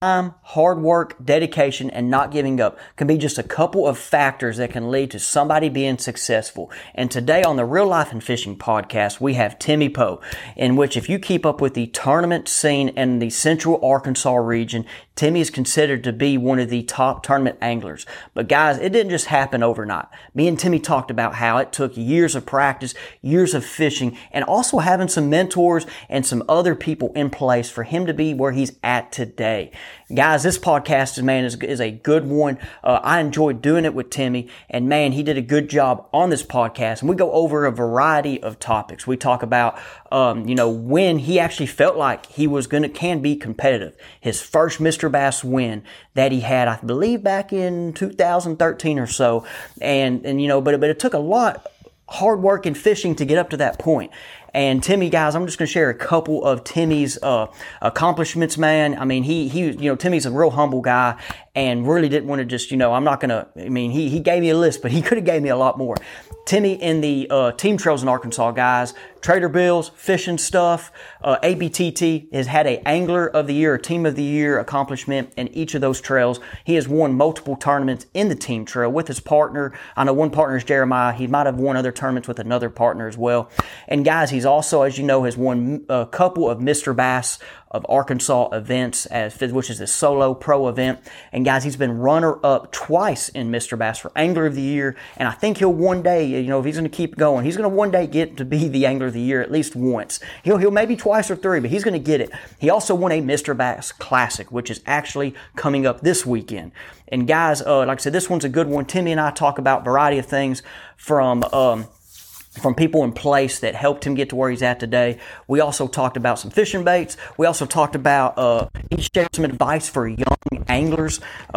Time, hard work, dedication, and not giving up can be just a couple of factors that can lead to somebody being successful. And today on the Real Life and Fishing podcast, we have Timmy Poe, in which if you keep up with the tournament scene in the central Arkansas region, Timmy is considered to be one of the top tournament anglers. But guys, it didn't just happen overnight. Me and Timmy talked about how it took years of practice, years of fishing, and also having some mentors and some other people in place for him to be where he's at today. Guys, this podcast, man, is a good one. I enjoyed doing it with Timmy, and man, he did a good job on this podcast. And we go over a variety of topics. We talk about, when he actually felt like he was can be competitive. His first Mr. Bass win that he had, I believe, back in 2013 or so. And but it took a lot hard work and fishing to get up to that point. And Timmy, guys, I'm just going to share a couple of Timmy's accomplishments, man. I mean, he Timmy's a real humble guy and really didn't want to just, he gave me a list, but he could have gave me a lot more. Timmy in the team trails in Arkansas, guys, Trader Bill's, fishing stuff, ABTT has had a Angler of the Year, a Team of the Year accomplishment in each of those trails. He has won multiple tournaments in the team trail with his partner. I know one partner is Jeremiah. He might have won other tournaments with another partner as well. And guys, he's also, as you know, has won a couple of Mr. Bass of Arkansas events, which is a solo pro event. And guys, he's been runner-up twice in Mr. Bass for Angler of the Year. And I think he'll one day, if he's going to keep going, he's going to one day get to be the Angler of the Year at least once. He'll maybe twice or three, but he's going to get it. He also won a Mr. Bass Classic, which is actually coming up this weekend. And guys, like I said, this one's a good one. Timmy and I talk about a variety of things from people in place that helped him get to where he's at today. We also talked about some fishing baits. We also talked about, he shared some advice for young anglers.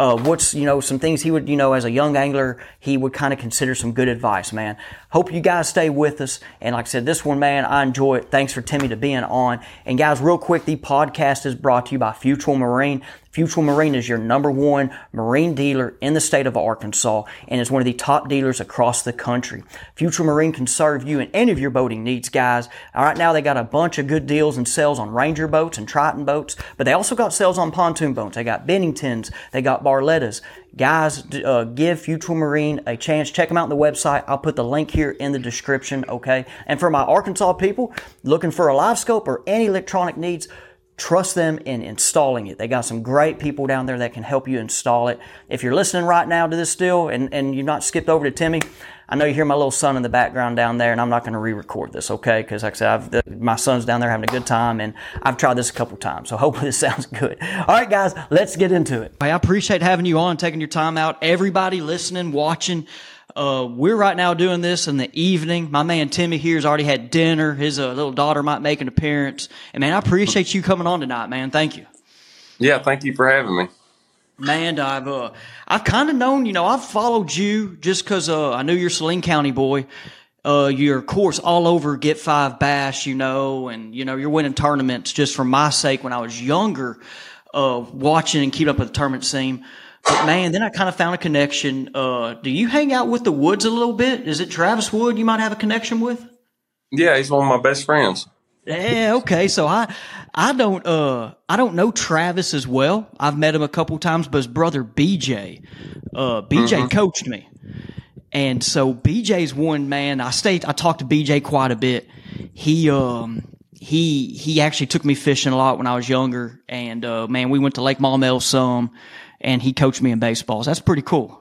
Some things he would, as a young angler, he would kind of consider some good advice, man. Hope you guys stay with us. And like I said, this one, man, I enjoy it. Thanks for Timmy to being on. And guys, real quick, the podcast is brought to you by Futural Marine. Futural Marine is your number one marine dealer in the state of Arkansas and is one of the top dealers across the country. Futural Marine can serve you in any of your boating needs, guys. Right now, they got a bunch of good deals and sales on Ranger boats and Triton boats, but they also got sales on pontoon boats. They got Benningtons. They got Barlettas. Guys, give Futural Marine a chance. Check them out on the website. I'll put the link here in the description, okay? And for my Arkansas people looking for a live scope or any electronic needs, trust them in installing it. They got some great people down there that can help you install it. If you're listening right now to this still and you've not skipped over to Timmy, I know you hear my little son in the background down there, and I'm not going to re-record this, okay? Because like I said, my son's down there having a good time, and I've tried this a couple times, so hopefully this sounds good. All right, guys, let's get into it. I appreciate having you on, taking your time out. Everybody listening, watching, we're right now doing this in the evening. My man Timmy here has already had dinner. His little daughter might make an appearance. And man, I appreciate you coming on tonight, man. Thank you. Yeah, thank you for having me. Man, I've kind of known, I've followed you just because I knew you're Saline County boy. You're, of course, all over Get 5 Bass, and, you're winning tournaments just for my sake when I was younger, watching and keeping up with the tournament scene. But man, then I kind of found a connection. Do you hang out with the Woods a little bit? Is it Travis Wood you might have a connection with? Yeah, he's one of my best friends. Yeah, okay. So I don't know Travis as well. I've met him a couple times, but his brother BJ coached me. And so BJ's one, man. I talked to BJ quite a bit. He actually took me fishing a lot when I was younger, and man, we went to Lake Maumelle some, and he coached me in baseballs. That's pretty cool.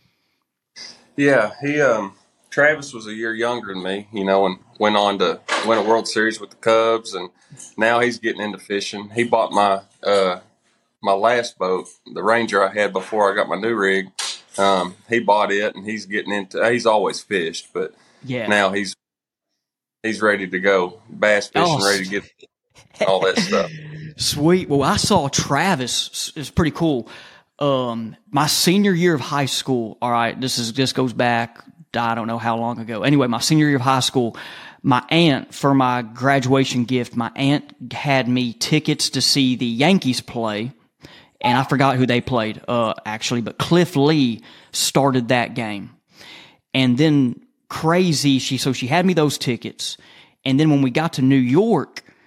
Yeah, Travis was a year younger than me, and went on to win a World Series with the Cubs, and now he's getting into fishing. He bought my my last boat, the Ranger I had before I got my new rig. He bought it, and he's getting into. He's always fished, but now he's ready to go bass fishing, ready to get all that stuff. Sweet. Well, I saw Travis. It's pretty cool. My senior year of high school. All right, this goes back. I don't know how long ago. Anyway, my senior year of high school, my aunt, for my graduation gift, my aunt had me tickets to see the Yankees play, and I forgot who they played, actually, but Cliff Lee started that game. And then crazy, she had me those tickets, and then when we got to New York,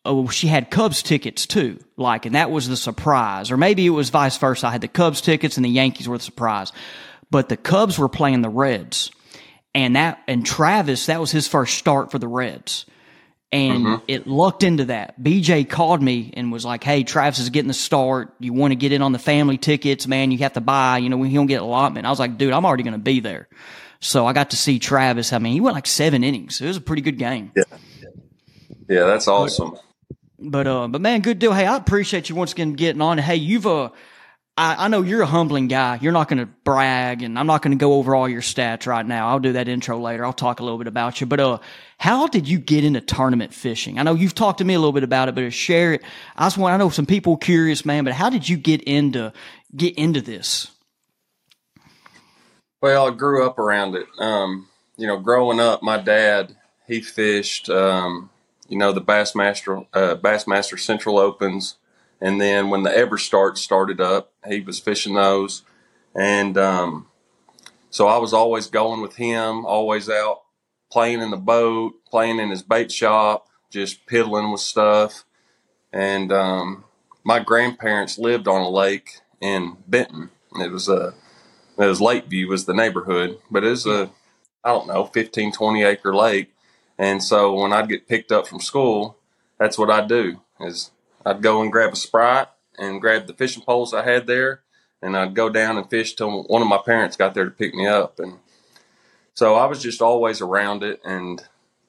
she had Cubs tickets too, like, and that was the surprise. Or maybe it was vice versa. I had the Cubs tickets and the Yankees were the surprise. But the Cubs were playing the Reds. And Travis, that was his first start for the Reds. And it lucked into that. BJ called me and was like, hey, Travis is getting the start. You want to get in on the family tickets, man, you have to buy, you know, he don't get allotment. I was like, dude, I'm already going to be there. So I got to see Travis. I mean, he went like 7 innings. It was a pretty good game. Yeah, that's awesome. But man, good deal. Hey, I appreciate you once again getting on. Hey, I know you're a humbling guy. You're not going to brag, and I'm not going to go over all your stats right now. I'll do that intro later. I'll talk a little bit about you. But how did you get into tournament fishing? I know you've talked to me a little bit about it, but share it. I know some people are curious, man, but how did you get into this? Well, I grew up around it. You know, growing up, my dad, he fished, you know, the Bassmaster Central Opens. And then when the EverStart started up, he was fishing those. And so I was always going with him, always out playing in the boat, playing in his bait shop, just piddling with stuff. And my grandparents lived on a lake in Benton. It was Lakeview was the neighborhood, but it was I don't know, 15, 20 acre lake. And so when I'd get picked up from school, that's what I'd do is I'd go and grab a Sprite and grab the fishing poles I had there, and I'd go down and fish till one of my parents got there to pick me up. And so I was just always around it. And,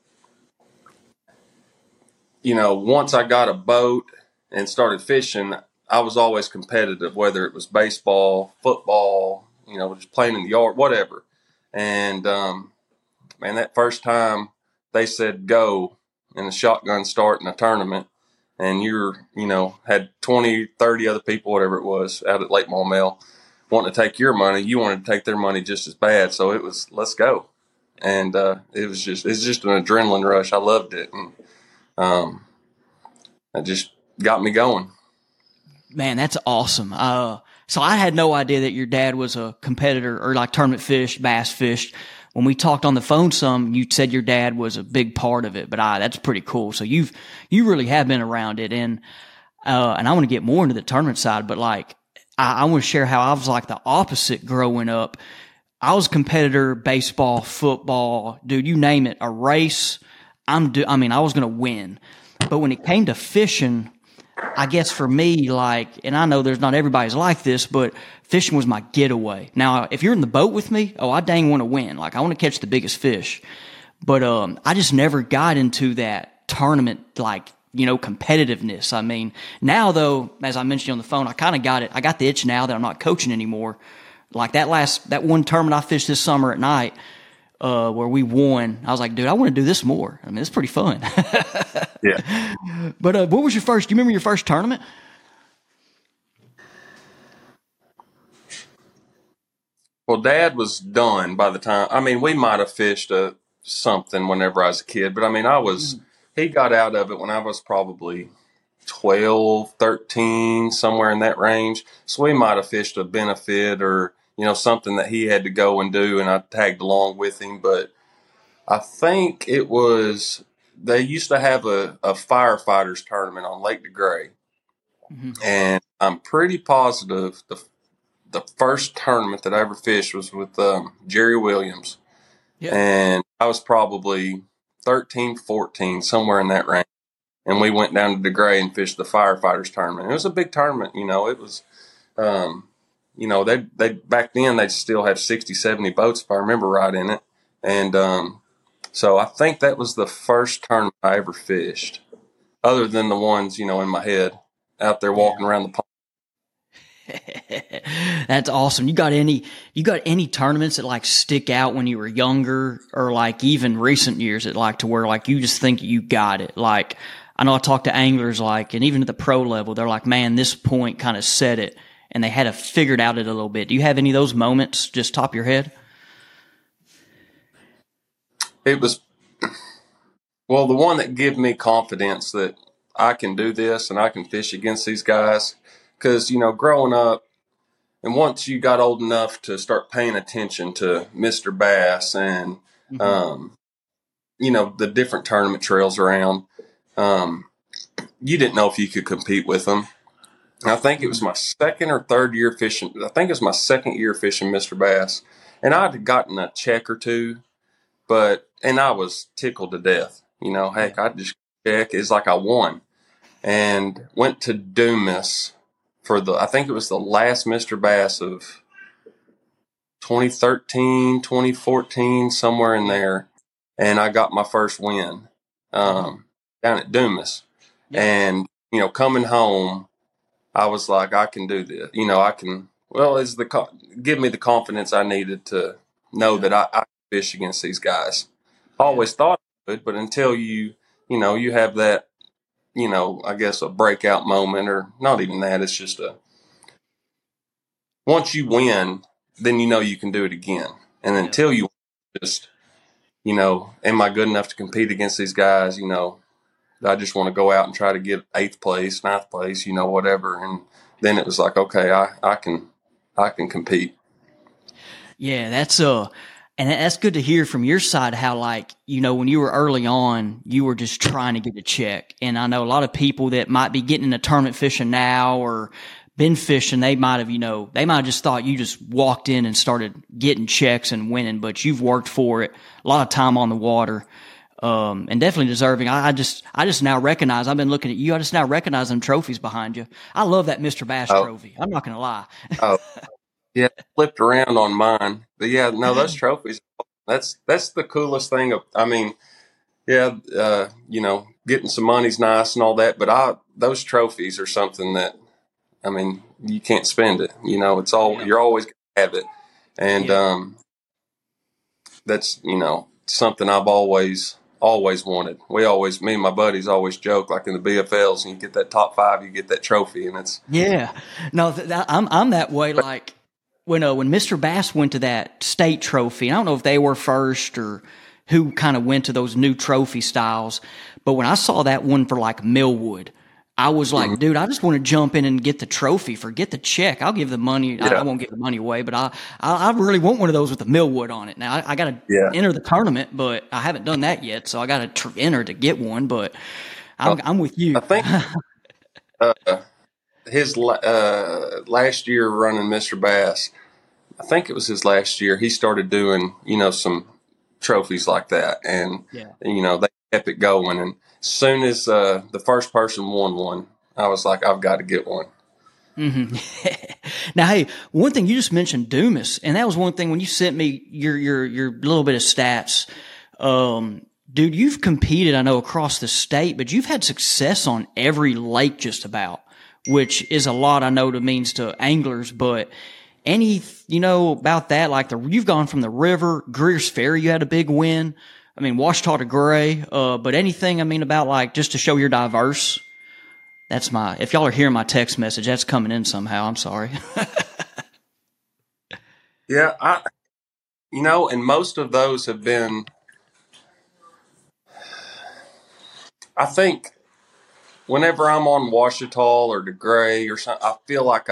you know, once I got a boat and started fishing, I was always competitive, whether it was baseball, football, you know, just playing in the yard, whatever. And, man, that first time they said go in a shotgun start in a tournament, and had 20, 30 other people, whatever it was, out at Lake Maumelle wanting to take your money. You wanted to take their money just as bad. So it was, let's go. And it's just an adrenaline rush. I loved it. And it just got me going. Man, that's awesome. So I had no idea that your dad was a competitor or like tournament fish, bass fished. When we talked on the phone some, you said your dad was a big part of it, but that's pretty cool. So you really have been around it. And I want to get more into the tournament side, but like, I want to share how I was like the opposite growing up. I was a competitor, baseball, football, dude, you name it, a race. I was going to win. But when it came to fishing, I guess for me, like, and I know there's not everybody's like this, but fishing was my getaway. Now, if you're in the boat with me, I dang want to win. Like, I want to catch the biggest fish. But I just never got into that tournament, like, you know, competitiveness. I mean, now though, as I mentioned on the phone, I kind of got it. I got the itch now that I'm not coaching anymore. Like that one tournament I fished this summer at night, where we won, I was like, dude, I want to do this more. I mean, it's pretty fun. Yeah. But what was do you remember your first tournament? Well, Dad was done by the time. I mean, we might have fished something whenever I was a kid, but I mean, he got out of it when I was probably 12, 13, somewhere in that range. So we might have fished a benefit or, you know, something that he had to go and do, and I tagged along with him. But I think they used to have a firefighters tournament on Lake DeGray. Mm-hmm. And I'm pretty positive the first tournament that I ever fished was with Jerry Williams. Yeah. And I was probably 13, 14, somewhere in that range. And we went down to DeGray and fished the firefighters tournament. It was a big tournament, you know. It was, you know, they back then they'd still have 60, 70 boats, if I remember right, in it. And so I think that was the first tournament I ever fished, other than the ones, you know, in my head out there walking around the pond. That's awesome. You got any tournaments that like stick out when you were younger, or like even recent years that like to where like you just think you got it? Like, I know I talk to anglers, like, and even at the pro level, they're like, man, this point kind of set it, and they had to figure out it a little bit. Do you have any of those moments just top of your head? It was, well, the one that gave me confidence that I can do this and I can fish against these guys. Because, you know, growing up, and once you got old enough to start paying attention to Mr. Bass and, you know, the different tournament trails around, you didn't know if you could compete with them. And I think it was my second or third year fishing. I think it was my second year fishing Mr. Bass, and I'd gotten a check or two, and I was tickled to death. Yeah. Heck, I just check. It's like I won, and went to Dumas for I think it was the last Mr. Bass of 2013, 2014, somewhere in there. And I got my first win down at Dumas. Yeah. And, coming home, I was like, I can do this. I can, well, give me the confidence I needed to know that I can fish against these guys. I always thought I could, but until you have that, I guess a breakout moment, or not even that, it's just once you win, then you can do it again. And until you just, am I good enough to compete against these guys? I just want to go out and try to get 8th place, 9th place, whatever. And then it was like, okay, I can compete. Yeah, and that's good to hear from your side how, like, when you were early on, you were just trying to get a check. And I know a lot of people that might be getting into tournament fishing now or been fishing, they might have just thought you just walked in and started getting checks and winning, but you've worked for it, a lot of time on the water, and definitely deserving. I just now recognize, I've been looking at you, I just now recognize them trophies behind you. I love that Mr. Bass trophy. I'm not going to lie. Oh, yeah, flipped around on mine. But yeah, no, those trophies, that's the coolest thing. Getting some money's nice and all that, but those trophies are something that, you can't spend it. It's all, you're always going to have it. And that's, something I've always wanted. Me and my buddies always joke, like in the BFLs, and you get that top 5, you get that trophy, and it's. Yeah. No, I'm that way. Like when Mr. Bass went to that state trophy, I don't know if they were first or who kind of went to those new trophy styles, but when I saw that one for like Millwood, I was like, dude, I just want to jump in and get the trophy. Forget the check. I'll give the money. Yeah. I won't give the money away, but I really want one of those with the Millwood on it. Now I got to enter the tournament, but I haven't done that yet. So I got to enter to get one, but I'm with you. I think his last year running Mr. Bass, I think it was his last year, he started doing, some trophies like that. And, they kept it going. And as soon as the first person won one, I was like, I've got to get one. Mm-hmm. Now, hey, one thing you just mentioned, Dumas, and that was one thing when you sent me your little bit of stats. Dude, you've competed, I know, across the state, but you've had success on every lake just about, which is a lot, I know, means to anglers. But about that, like you've gone from the river, Greer's Ferry, you had a big win. Ouachita to Gray, but anything, about like just to show you're diverse. If y'all are hearing my text message, that's coming in somehow. I'm sorry. Yeah. And most of those have been, I think whenever I'm on Ouachita or to Gray or something, I feel like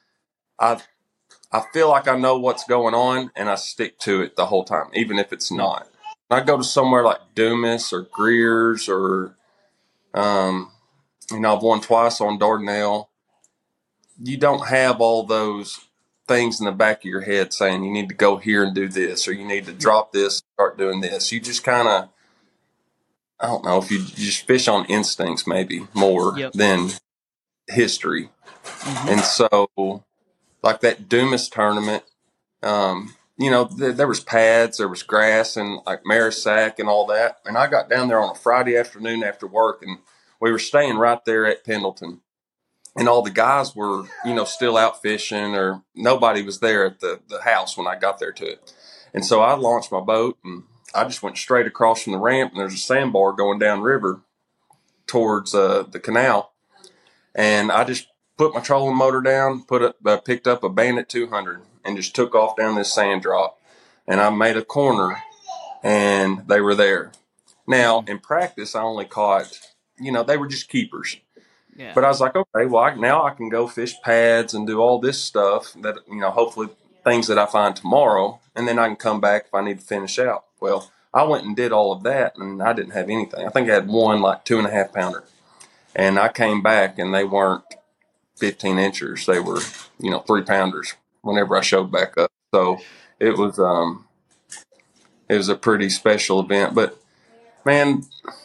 I know what's going on and I stick to it the whole time, even if it's not. I go to somewhere like Dumas or Greer's or, I've won twice on Dardanelle. You don't have all those things in the back of your head saying you need to go here and do this, or you need to drop this, start doing this. You just kind of, I don't know, if you just fish on instincts maybe more than history. Mm-hmm. And so like that Dumas tournament, there was pads, there was grass and like Marisack and all that. And I got down there on a Friday afternoon after work, and we were staying right there at Pendleton. And all the guys were, still out fishing, or nobody was there at the house when I got there to it. And so I launched my boat and I just went straight across from the ramp, and there's a sandbar going down river towards the canal. And I just put my trolling motor down, picked up a Bandit 200 and just took off down this sand drop. And I made a corner and they were there. Now, in practice, I only caught, they were just keepers. Yeah. But I was like, okay, well, now I can go fish pads and do all this stuff that, hopefully things that I find tomorrow. And then I can come back if I need to finish out. Well, I went and did all of that and I didn't have anything. I think I had one like 2.5 pounder. And I came back and they weren't 15 inchers. They were, 3 pounders whenever I showed back up. So it was, it was a pretty special event. But man,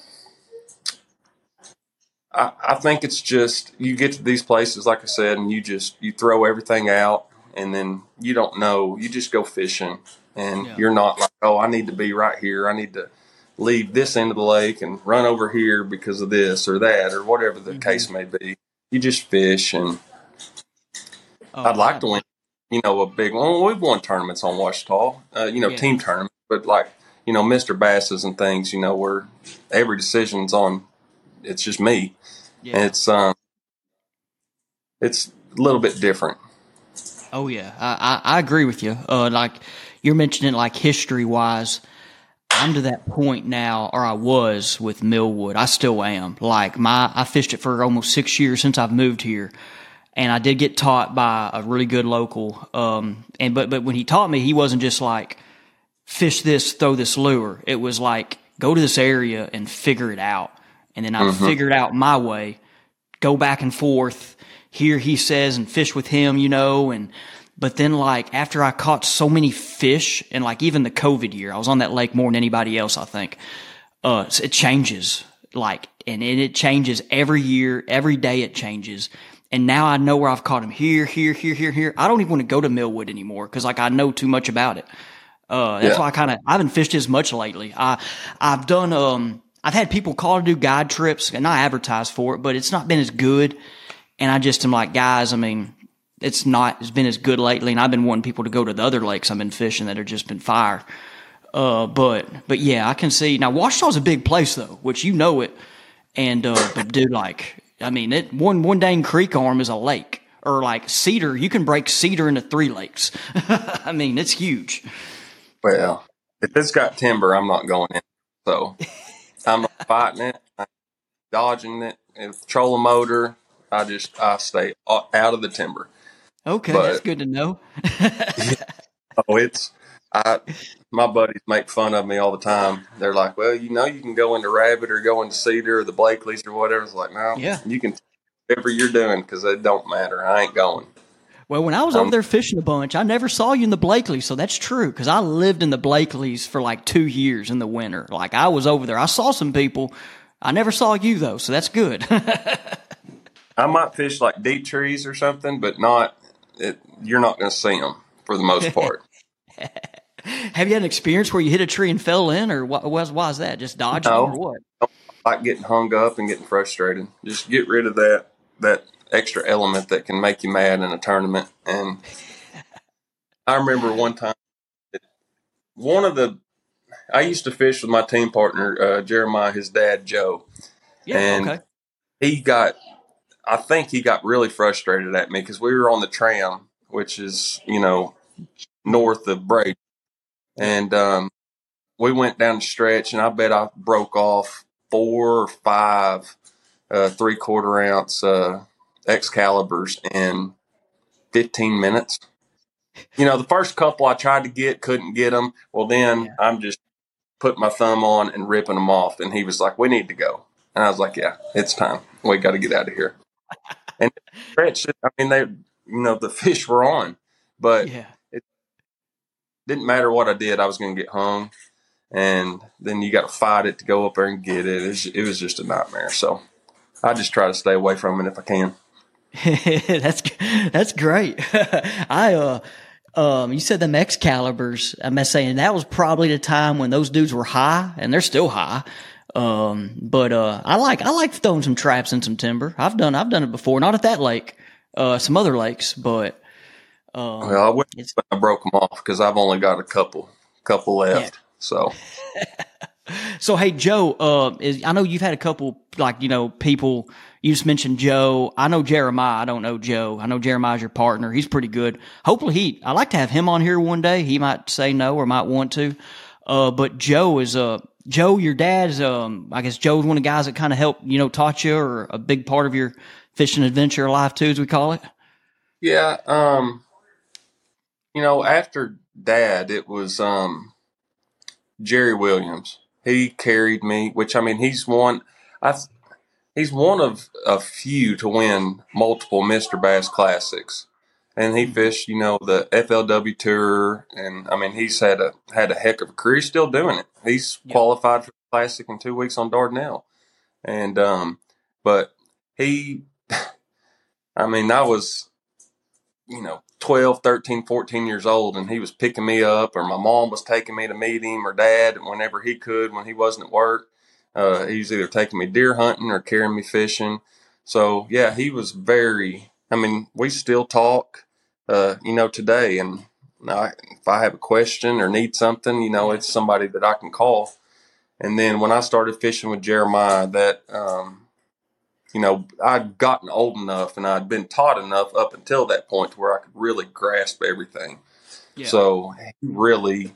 I think it's just you get to these places, like I said, and you throw everything out, and then you don't know. You just go fishing, and Yeah. you're not like, oh, I need to be right here. I need to leave this end of the lake and run over here because of this or that or whatever the Hmm. case may be. You just fish, and Oh, I'd like to win, a big one. Well, we've won tournaments on Ouachita, yeah, team tournaments, but like, Mr. Basses and things, where every decision's on. It's just me, and yeah. it's a little bit different. Oh, yeah. I agree with you. Like you're mentioning, like history wise, I'm to that point now, or I was with Millwood. I still am. Like I fished it for almost 6 years since I've moved here, and I did get taught by a really good local. But when he taught me, he wasn't just like fish this, throw this lure. It was like go to this area and figure it out, and then I Mm-hmm. figured out my way. Go back and forth. Here he says and fish with him, and but then like after I caught so many fish and like even the COVID year, I was on that lake more than anybody else, I think. It changes like, and it changes every year, every day it changes. And now I know where I've caught him here, here, here, here, here. I don't even want to go to Millwood anymore because like I know too much about it. That's Yeah. why I haven't fished as much lately. I've done, I've had people call to do guide trips and I advertise for it, but it's not been as good. And I just am like, guys, I mean, it's been as good lately. And I've been wanting people to go to the other lakes I've been fishing that have just been fire. But yeah, I can see now Ouachita's a big place though, which you know it. And, but dude, like, I mean, one dang creek arm is a lake or like Cedar. You can break Cedar into 3 lakes. I mean, it's huge. Well, if it's got timber, I'm not going in. So I'm not fighting it, I'm dodging it. If trolling motor, I stay out of the timber. Okay. That's But good to know. oh, I my buddies make fun of me all the time. They're like, well, you can go into Rabbit or go into Cedar or the Blakeleys or whatever. It's like, no, Yeah. you can whatever you're doing because it don't matter. I ain't going. Well, when I was over Um, there fishing a bunch, I never saw you in the Blakely, so that's true because I lived in the Blakeleys for like 2 years in the winter. Like I was over there, I saw some people. I never saw you though, so that's good. I might fish like deep trees or something, but not. You're not going to see them for the most part. Have you had an experience where you hit a tree and fell in, or what was that? Just dodging them, or No, what? like getting hung up and getting frustrated. Just get rid of that extra element that can make you mad in a tournament. And I remember one time, one of the I used to fish with my team partner Jeremiah, his dad Joe, Yeah. and Okay. he got. I think he got really frustrated at me because we were on the tram, which is north of Brady, Yep. and we went down the stretch, and I bet I broke off 4 or 5 3/4 ounce Excaliburs in 15 minutes. The first couple I tried to get, couldn't get them. Well, then Yeah. I'm just putting my thumb on and ripping them off. And he was like, we need to go. And I was like, yeah, it's time. We got to get out of here. And stretch, I mean, the fish were on, but Yeah. it didn't matter what I did. I was going to get hung. And then you got to fight it to go up there and get it. It was just a nightmare. So I just try to stay away from it if I can. that's great. You said them Excaliburs. I'm saying that was probably the time when those dudes were high, and they're still high. But I like throwing some traps in some timber. I've done it before, not at that lake, some other lakes, but Well, I wish it's I broke them off because I've only got a couple yeah. left. So So hey, Joe, I know you've had a couple like people. You just mentioned Joe. I know Jeremiah. I don't know Joe. I know Jeremiah's your partner. He's pretty good. Hopefully, I like to have him on here one day. He might say no or might want to. But Joe is Joe, your dad's. I guess Joe's one of the guys that kind of helped taught you or a big part of your fishing adventure life too, as we call it. yeah, after Dad, it was Jerry Williams. He carried me, which I mean, he's one. I he's one of a few to win multiple Mr. Bass Classics. And he fished, the FLW Tour, and I mean, he's had a heck of a career. He's still doing it. He's qualified for the Classic in 2 weeks on Dardanelle, and but he, I mean, I was, 12, 13, 14 years old, and he was picking me up, or my mom was taking me to meet him, or dad, whenever he could, when he wasn't at work. He was either taking me deer hunting or carrying me fishing. So, yeah, he was we still talk, today. And if I have a question or need something, it's somebody that I can call. And then when I started fishing with Jeremiah, that, I'd gotten old enough and I'd been taught enough up until that point to where I could really grasp everything. Yeah. So he really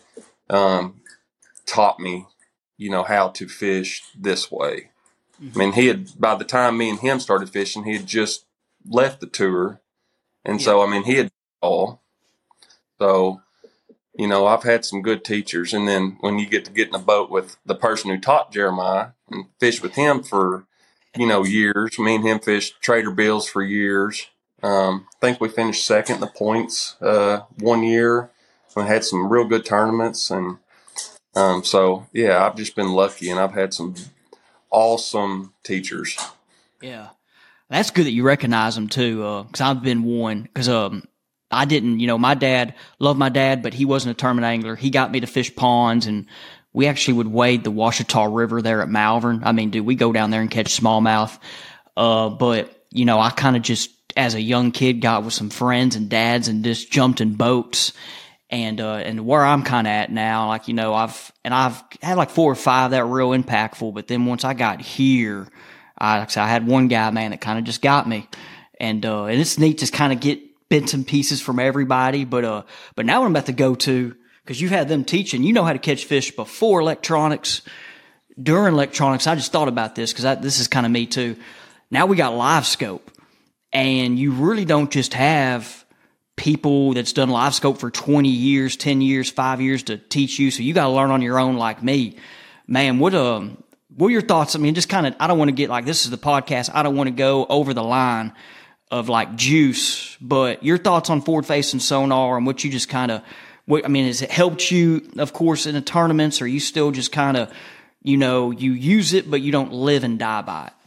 taught me, how to fish this way. Mm-hmm. I mean, by the time me and him started fishing, he had just left the tour. And so, he had all. So, I've had some good teachers. And then when you get in a boat with the person who taught Jeremiah and fish with him for, years, me and him fished Trader Bill's for years. I think we finished second in the points 1 year. We had some real good tournaments. And so, yeah, I've just been lucky, and I've had some awesome teachers. Yeah. That's good that you recognize them too, because I've been one. Because I didn't, my dad, loved my dad, but he wasn't a tournament angler. He got me to fish ponds, and we actually would wade the Ouachita River there at Malvern. I mean, dude, we go down there and catch smallmouth. But, I kind of just, as a young kid, got with some friends and dads and just jumped in boats. And where I'm kind of at now, I've had like 4 or 5 that were real impactful. But then once I got here, I had one guy, man, that kind of just got me. And it's neat to kind of get bits and pieces from everybody. But now what I'm about to go to, because you've had them teaching, how to catch fish before electronics, during electronics. I just thought about this because this is kind of me too. Now we got Live Scope, and you really don't just have people that's done Live Scope for 20 years, 10 years, 5 years to teach you. So you got to learn on your own like me. Man, what are your thoughts? I mean, just kind of, I don't want to get like, this is the podcast. I don't want to go over the line of like juice, but your thoughts on forward facing sonar and what you just kind of, has it helped you, of course, in the tournaments, or you still just kind of, you use it, but you don't live and die by it?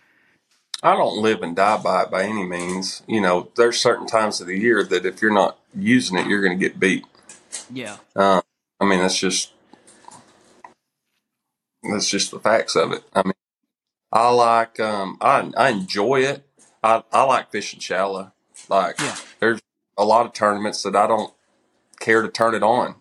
I don't live and die by it by any means. There's certain times of the year that if you're not using it, you're going to get beat. Yeah. That's just the facts of it. I like, I enjoy it. I like fishing shallow. There's a lot of tournaments that I don't care to turn it on.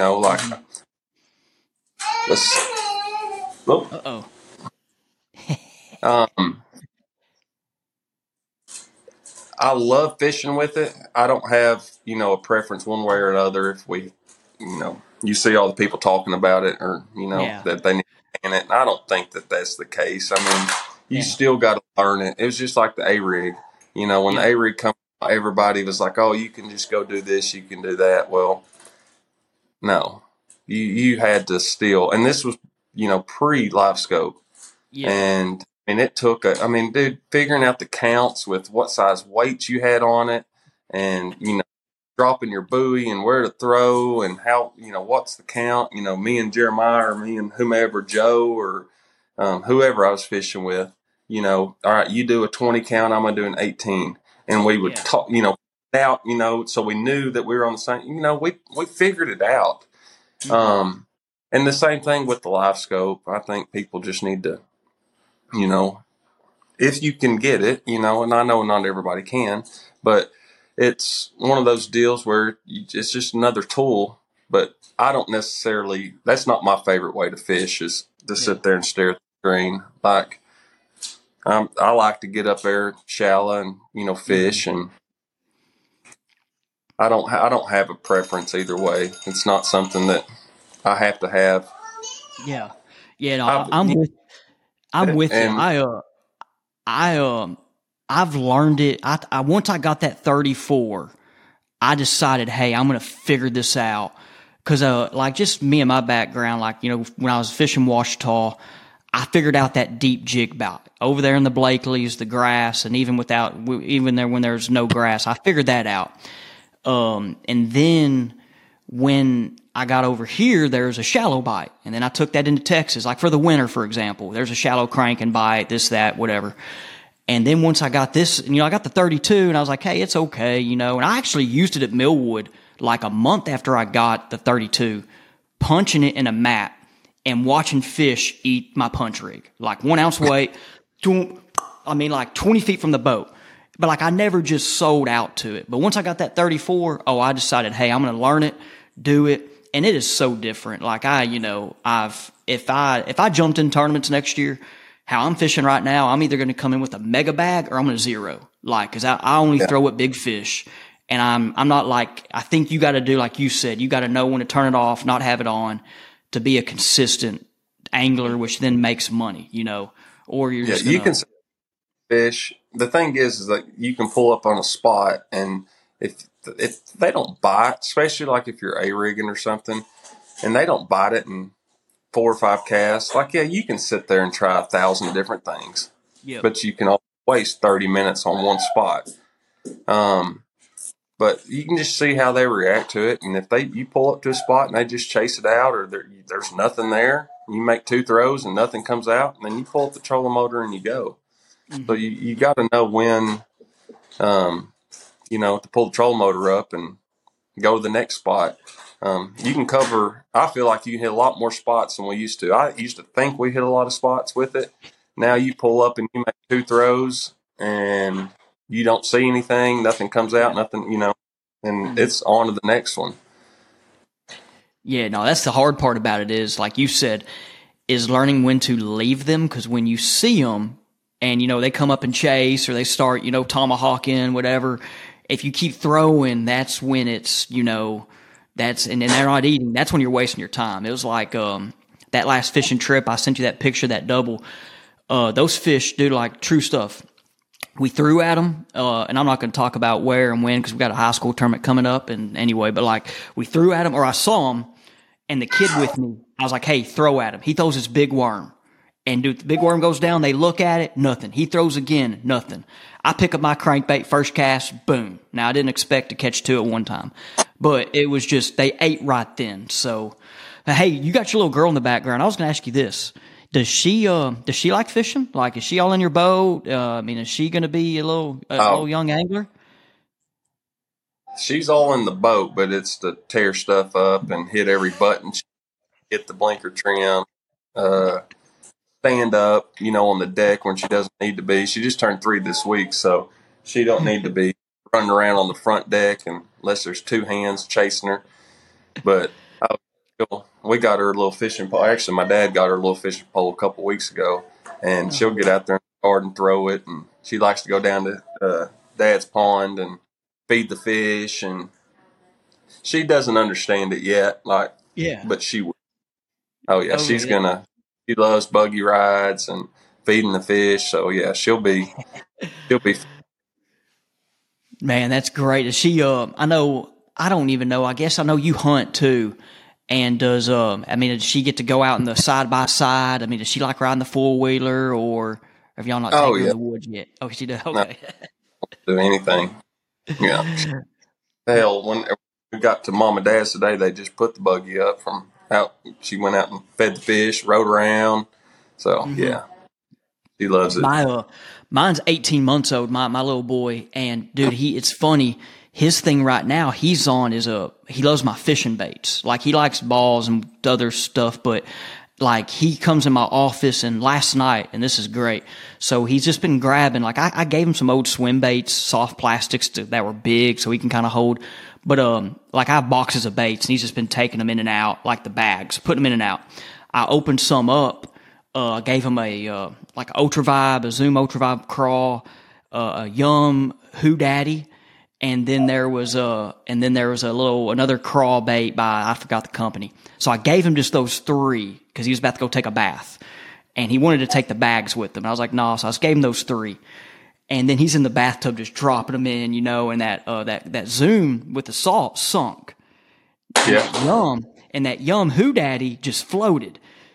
I love fishing with it. I don't have, a preference one way or another. If we, you see all the people talking about it, or, that they need to ban it. I don't think that that's the case. You still got to learn it. It was just like the A-Rig. When the A-Rig come out, everybody was like, oh, you can just go do this, you can do that. Well, no. You had to still, and this was, pre-Live Scope. Yeah. And it took figuring out the counts with what size weights you had on it, and, dropping your buoy and where to throw and how, what's the count, me and Jeremiah, or me and whomever, Joe, or whoever I was fishing with, all right, you do a 20 count, I'm going to do an 18. And we would talk, out, so we knew that we were on the same, we figured it out. Mm-hmm. And the same thing with the Live Scope. I think people just need to, if you can get it, and I know not everybody can, but it's one of those deals where it's just another tool. But I don't necessarily, that's not my favorite way to fish, is to sit there and stare at the screen. Like, I like to get up there shallow and, fish, and I don't have a preference either way. It's not something that I have to have. Yeah. Yeah. No, I'm with you. I've learned it. Once I got that 34, I decided, hey, I'm going to figure this out. Cause, just me and my background, when I was fishing Ouachita, I figured out that deep jig bite over there in the Blakeleys, the grass, and even there when there's no grass, I figured that out. And then when I got over here, there's a shallow bite, and then I took that into Texas, like for the winter, for example. There's a shallow crank and bite, this, that, whatever. And then once I got this, I got the 32, and I was like, hey, it's okay, and I actually used it at Millwood like a month after I got the 32, punching it in a mat and watching fish eat my punch rig. Like 1 ounce weight, like 20 feet from the boat. But like I never just sold out to it. But once I got that 34, I decided, hey, I'm going to learn it, do it. And it is so different. Like if I jumped in tournaments next year, how I'm fishing right now, I'm either going to come in with a mega bag or I'm going to zero. Like, cause I only throw at big fish. And I'm not like, I think you got to do, like you said, you got to know when to turn it off, not have it on, to be a consistent angler, which then makes money, or you're just you can fish. The thing is that you can pull up on a spot, and if they don't bite, especially like if you're A-rigging or something, and they don't bite it in 4 or 5 casts, like, you can sit there and try 1,000 different things, but you can only waste 30 minutes on one spot. But you can just see how they react to it. And if you pull up to a spot and they just chase it out, or there's nothing there, you make 2 throws and nothing comes out, and then you pull up the trolling motor and you go. Mm-hmm. So you got to know when, to pull the trolling motor up and go to the next spot. You can cover, I feel like you can hit a lot more spots than we used to. I used to think we hit a lot of spots with it. Now you pull up and you make 2 throws and you don't see anything, nothing comes out, nothing, and it's on to the next one. Yeah, no, that's the hard part about it is, like you said, is learning when to leave them, because when you see them and, they come up and chase or they start, tomahawking, whatever, if you keep throwing, that's when it's, and they're not eating, that's when you're wasting your time. It was like that last fishing trip, I sent you that picture, that double. Those fish, dude, like true stuff. We threw at them, and I'm not going to talk about where and when because we got a high school tournament coming up. And anyway, but like we threw at him, or I saw him, and the kid with me, I was like, "Hey, throw at him." He throws his big worm, and dude, the big worm goes down. They look at it, nothing. He throws again, nothing. I pick up my crankbait, first cast, boom. Now I didn't expect to catch 2 at one time, but it was just they ate right then. So, hey, you got your little girl in the background. I was going to ask you this. Does she like fishing? Like, is she all in your boat? Is she going to be a little young angler? She's all in the boat, but it's to tear stuff up and hit every button, hit the blinker trim, stand up, on the deck when she doesn't need to be. She just turned 3 this week, so she don't need to be running around on the front deck unless there's 2 hands chasing her. But we got her a little fishing pole. Actually, my dad got her a little fishing pole a couple weeks ago, and she'll get out there in the yard and throw it. And she likes to go down to Dad's pond and feed the fish. And she doesn't understand it yet, but she will. Oh yeah, she loves buggy rides and feeding the fish. So yeah, she'll be. Man, that's great. Is she? I don't even know. I guess I know you hunt too. And does she get to go out in the side by side? Does she like riding the 4-wheeler, or have y'all not taken her in the woods yet? Oh, she does. Okay. No, do anything. Yeah. Hell, when we got to Mom and Dad's today, they just put the buggy up from out. She went out and fed the fish, rode around. So yeah, she loves it. Mine's 18 months old. My little boy, and dude, it's funny. His thing right now he's on is he loves my fishing baits. Like, he likes balls and other stuff, but like he comes in my office, and last night, and this is great. So he's just been grabbing, like I gave him some old swim baits, soft plastics that were big so he can kind of hold. But like I have boxes of baits, and he's just been taking them in and out, like the bags, putting them in and out. I opened some up, gave him a like Ultra Vibe, a Zoom Ultra Vibe crawl, a Yum Who Daddy. And then there was another crawl bait by, I forgot the company. So I gave him just those 3 because he was about to go take a bath, and he wanted to take the bags with him. I was like, no, so I just gave him those 3. And then he's in the bathtub just dropping them in, and that Zoom with the salt sunk. Yeah. And that Yum Who Daddy just floated.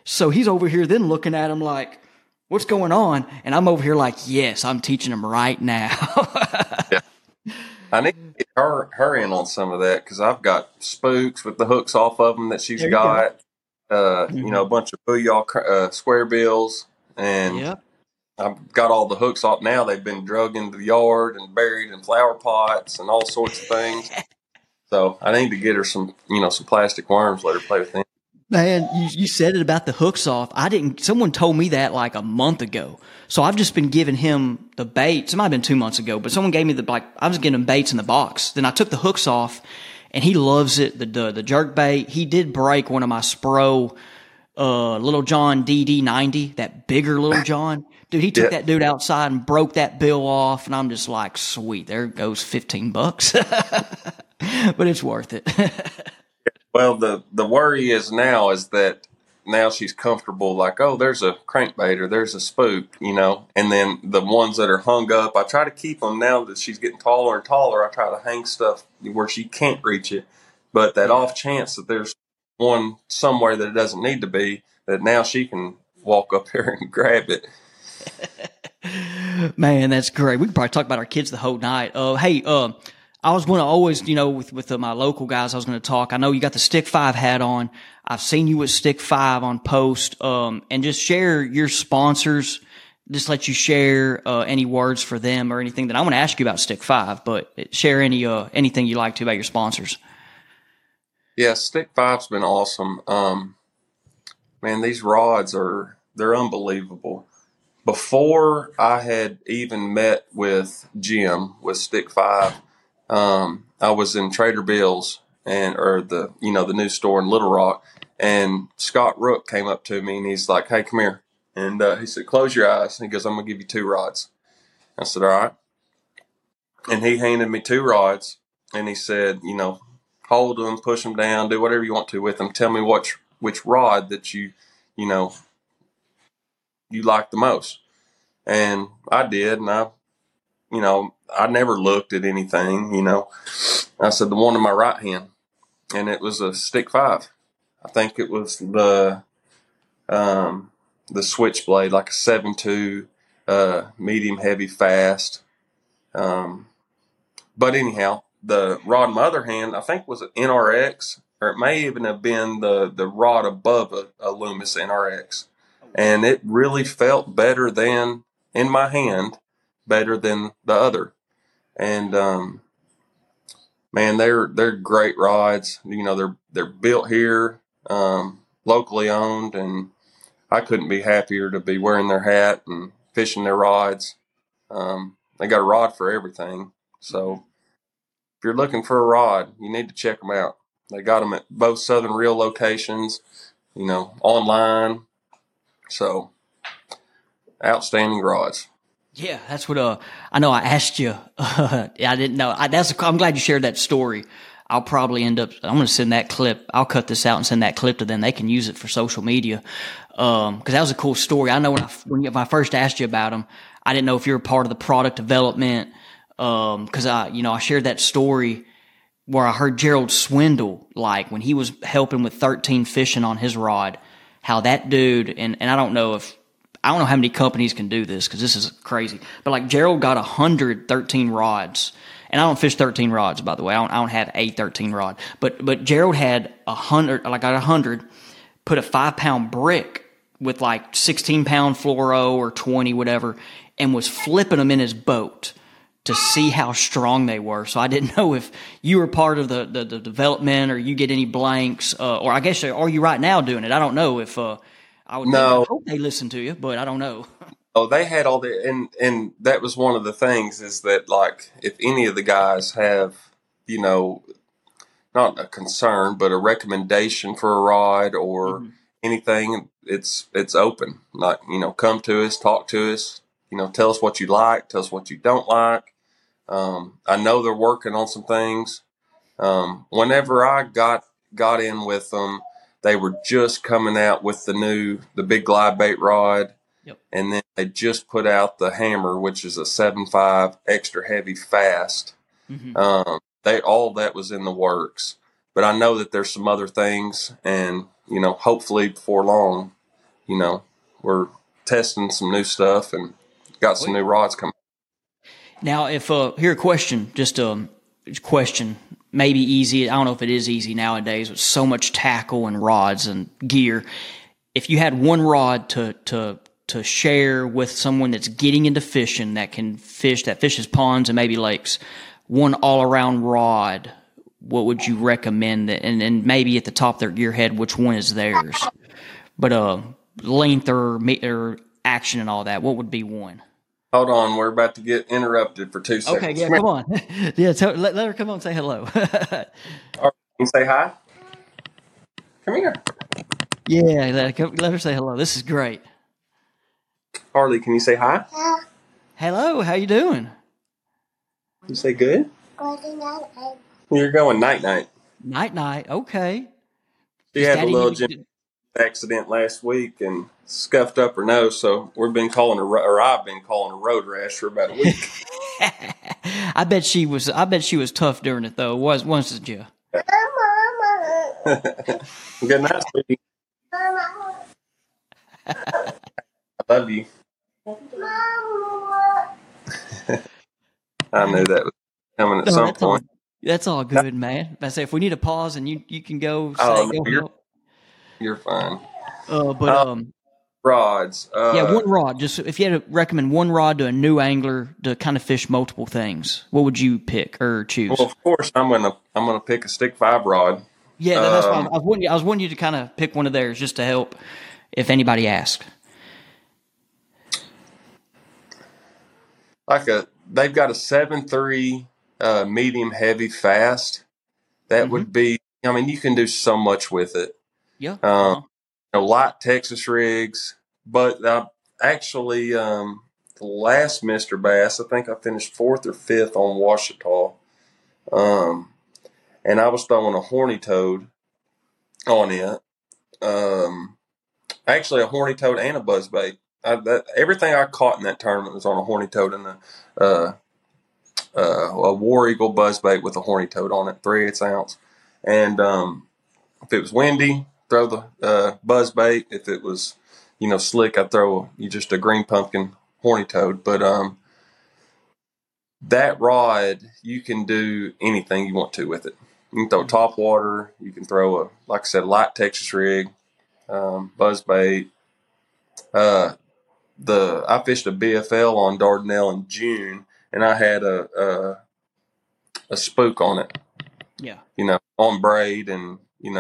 So he's over here then looking at him like, what's going on? And I'm over here like, yes, I'm teaching him right now. Yeah. I need to get her in on some of that because I've got spooks with the hooks off of them that she's There you go. got. A bunch of booyah square bills, and Yep. I've got all the hooks off now. They've been drug into the yard and buried in flower pots and all sorts of things. So I need to get her some plastic worms, let her play with them. Man, you said it about the hooks off. Someone told me that like a month ago. So I've just been giving him the baits. It might have been 2 months ago, but someone gave me I was getting him baits in the box. Then I took the hooks off and he loves it. The jerk bait. He did break one of my Spro, Little John DD90, that bigger Little John. Dude, he took that dude outside and broke that bill off. And I'm just like, sweet, there goes $15. But it's worth it. Well, the worry is that now she's comfortable, like, oh, there's a crankbait or there's a spook, and then the ones that are hung up, I try to keep them now that she's getting taller and taller. I try to hang stuff where she can't reach it, but that off chance that there's one somewhere that it doesn't need to be, that now she can walk up there and grab it. Man, that's great. We could probably talk about our kids the whole night. Hey, I was going to always, with my local guys, I was going to talk. I know you got the Stick 5 hat on. I've seen you with Stick 5 on post. And just share your sponsors. Just let you share any words for them or anything that I want to ask you about Stick 5, but share anything you like to about your sponsors. Yeah, Stick 5's been awesome. Man, these rods they're unbelievable. Before I had even met with Jim with Stick 5, I was in Trader Bill's or the new store in Little Rock, and Scott Rook came up to me and he's like, "Hey, come here." And he said, "Close your eyes." And he goes, "I'm going to give you 2 rods." I said, "All right." And he handed me 2 rods and he said, hold them, push them down, do whatever you want to with them. Tell me which rod that you like the most. And I did. And I never looked at anything, I said the one in my right hand, and it was a Stick 5. I think it was the switchblade, like a 7.2, medium heavy fast. But anyhow, the rod in my other hand, I think was an NRX, or it may even have been the rod above a Loomis NRX. And it really felt better in my hand, better than the other. And, man, they're great rods. They're built here, locally owned, and I couldn't be happier to be wearing their hat and fishing their rods. They got a rod for everything. So if you're looking for a rod, you need to check them out. They got them at both Southern Reel locations, online. So outstanding rods. Yeah, that's what I know. I asked you. I didn't know. I'm glad you shared that story. I'll probably I'm going to send that clip. I'll cut this out and send that clip to them. They can use it for social media. Cause that was a cool story. I know when I first asked you about them, I didn't know if you were part of the product development. Cause I shared that story where I heard Gerald Swindle, like when he was helping with 13 fishing on his rod, how that dude, and I don't know how many companies can do this because this is crazy. But like Gerald got 113 rods, and I don't fish 13 rods, by the way. I don't have a 13 rod, but Gerald had 100, like got 100, put a 5-pound brick with like 16-pound fluoro or 20, whatever, and was flipping them in his boat to see how strong they were. So I didn't know if you were part of the development or you get any blanks, or I guess are you right now doing it? I don't know if. I hope they listen to you, but I don't know. Oh, they had all the, and that was one of the things is that, like, if any of the guys have, not a concern, but a recommendation for a ride or anything, it's open. Like, come to us, talk to us, tell us what you like, tell us what you don't like. I know they're working on some things. Whenever I got in with them, they were just coming out with the big glide bait rod. Yep. And then they just put out the Hammer, which is a 7.5 extra heavy fast. All that was in the works, but I know that there's some other things, and hopefully before long, we're testing some new stuff and got some new rods coming. Now, if here a question, just a question, maybe easy. I don't know if it is easy nowadays with so much tackle and rods and gear. If you had one rod to share with someone that's getting into fishing that can fish, that fishes ponds and maybe lakes, one all around rod, what would you recommend? And maybe at the top of their gear head, which one is theirs? But length or action and all that, what would be one? Hold on, we're about to get interrupted for 2 seconds. Okay, yeah, come on. Yeah, let her come on and say hello. Can you say hi? Come here. Yeah, let her say hello. This is great. Harley, can you say hi? Hello, how you doing? You say good? You're going night-night. Night-night, okay. She had a little accident last week and scuffed up her nose, so I've been calling her road rash for about a week. I bet she was tough during it though. Wasn't you? Good night, sweetie. I love you. I knew that was coming at some point. That's all good, man. I say if we need a pause and you can go. You're fine. Rods. One rod. Just if you had to recommend one rod to a new angler to kind of fish multiple things, what would you pick or choose? Well, of course, I'm gonna pick a Stick 5 rod. Yeah, that's why I was wanting you to kind of pick one of theirs just to help if anybody asked. They've got a 7.3 medium heavy fast. That would be. I mean, you can do so much with it. Yeah. Light Texas rigs, but actually, the last Mr. Bass, I think I finished 4th or 5th on Ouachita. And I was throwing a horny toad on it. Actually, a horny toad and a buzzbait. Everything I caught in that tournament was on a horny toad and a War Eagle buzzbait with a horny toad on it, 3/8 ounce. And if it was windy, throw the buzzbait. If it was, slick, I'd throw just a green pumpkin horny toad. But that rod, you can do anything you want to with it. You can throw top water. You can throw like I said, light Texas rig, buzzbait. I fished a BFL on Dardanelle in June, and I had a spook on it. Yeah. On braid and,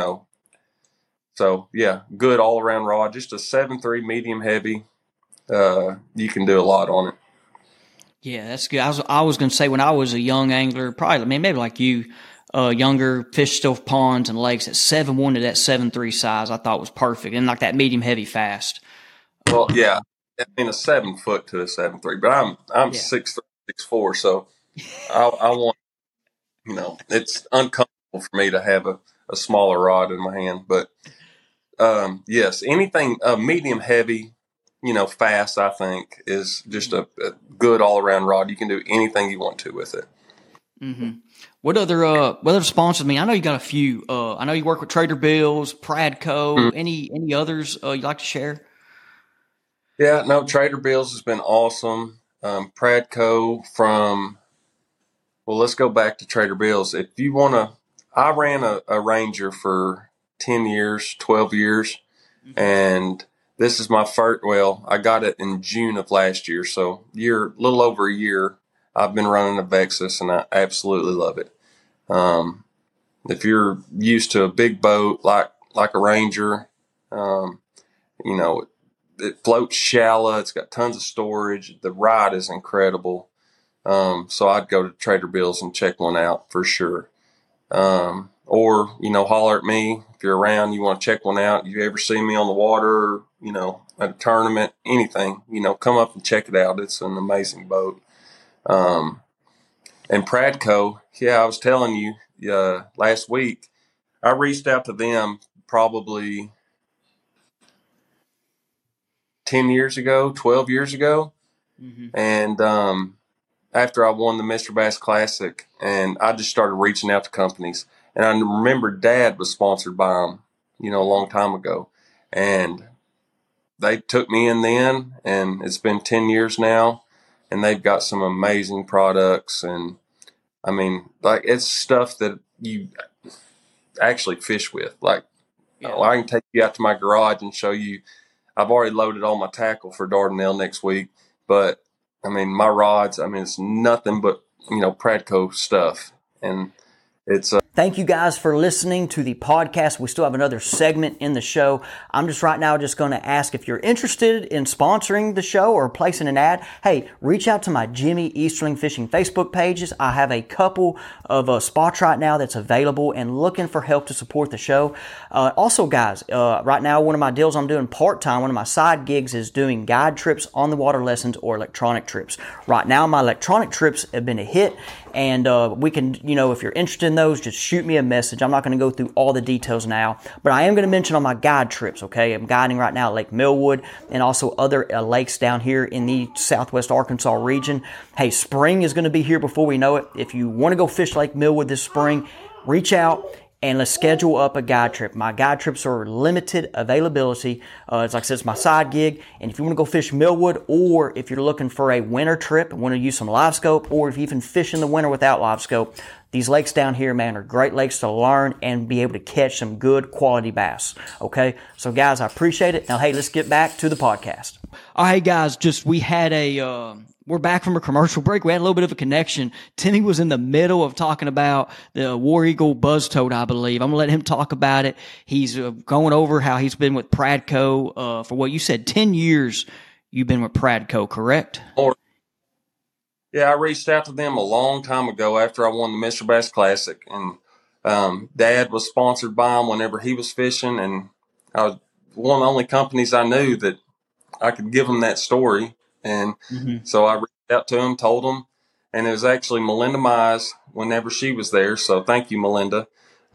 so yeah, good all around rod, just a 7.3 medium heavy. You can do a lot on it. Yeah, that's good. I was going to say when I was a young angler, probably, maybe like you, younger, fish still ponds and lakes at 7.1 to that 7.3 size, I thought was perfect. And like that medium heavy fast. Well, yeah, I mean a 7 foot to a 7.3, but I'm 6'3", 6'4", so I want, it's uncomfortable for me to have a smaller rod in my hand, but yes, anything medium heavy, fast, I think is just a good all around rod. You can do anything you want to with it. Mm-hmm. What other sponsors? I know you got a few. I know you work with Trader Bill's, Pradco. Mm-hmm. Any others you'd like to share? Yeah, no, Trader Bill's has been awesome. Pradco let's go back to Trader Bill's. If you want to, I ran a Ranger for 10 years, 12 years, and this is my first, I got it in June of last year, so little over a year, I've been running a Vexus, and I absolutely love it. If you're used to a big boat like a Ranger, it floats shallow, it's got tons of storage, the ride is incredible. So I'd go to Trader Bill's and check one out for sure. Or, holler at me if you're around, you want to check one out. You ever see me on the water, at a tournament, anything, come up and check it out. It's an amazing boat. And Pradco, I was telling you, last week, I reached out to them probably 10 years ago, 12 years ago. Mm-hmm. And, after I won the Mr. Bass Classic, and I just started reaching out to companies. And I remember Dad was sponsored by them, a long time ago. And they took me in then, and it's been 10 years now, and they've got some amazing products. And I mean, like, it's stuff that you actually fish with. Like, Yeah. I can take you out to my garage and show you. I've already loaded all my tackle for Dardanelle next week, but I mean, my rods, I mean, it's nothing but, Pradco stuff. And it's, Thank you guys for listening to the podcast. We still have another segment in the show. I'm just right now just going to ask if you're interested in sponsoring the show or placing an ad. Hey, reach out to my Jimmy Easterling Fishing Facebook pages. I have a couple of spots right now that's available and looking for help to support the show. Also, guys, right now one of my deals I'm doing part-time, one of my side gigs is doing guide trips, on the water lessons, or electronic trips. Right now my electronic trips have been a hit, and we can, if you're interested in those, just shoot me a message. I'm not going to go through all the details now, but I am going to mention on my guide trips, okay? I'm guiding right now at Lake Millwood and also other lakes down here in the southwest Arkansas region. Hey, spring is going to be here before we know it. If you want to go fish Lake Millwood this spring, reach out and let's schedule up a guide trip. My guide trips are limited availability. It's like I said, it's my side gig. And if you want to go fish Millwood, or if you're looking for a winter trip and want to use some live scope, or if you even fish in the winter without live scope, these lakes down here, man, are great lakes to learn and be able to catch some good quality bass. Okay? So guys, I appreciate it. Now, hey, let's get back to the podcast. All right, guys, we had we're back from a commercial break. We had a little bit of a connection. Timmy was in the middle of talking about the War Eagle Buzz Toad, I believe. I'm going to let him talk about it. He's going over how he's been with Pradco for what you said, 10 years you've been with Pradco, correct? Yeah, I reached out to them a long time ago after I won the Mr. Bass Classic, and Dad was sponsored by them whenever he was fishing, and I was one of the only companies I knew that I could give them that story. And so I reached out to him, told him, and it was actually Melinda Mize whenever she was there. So thank you, Melinda.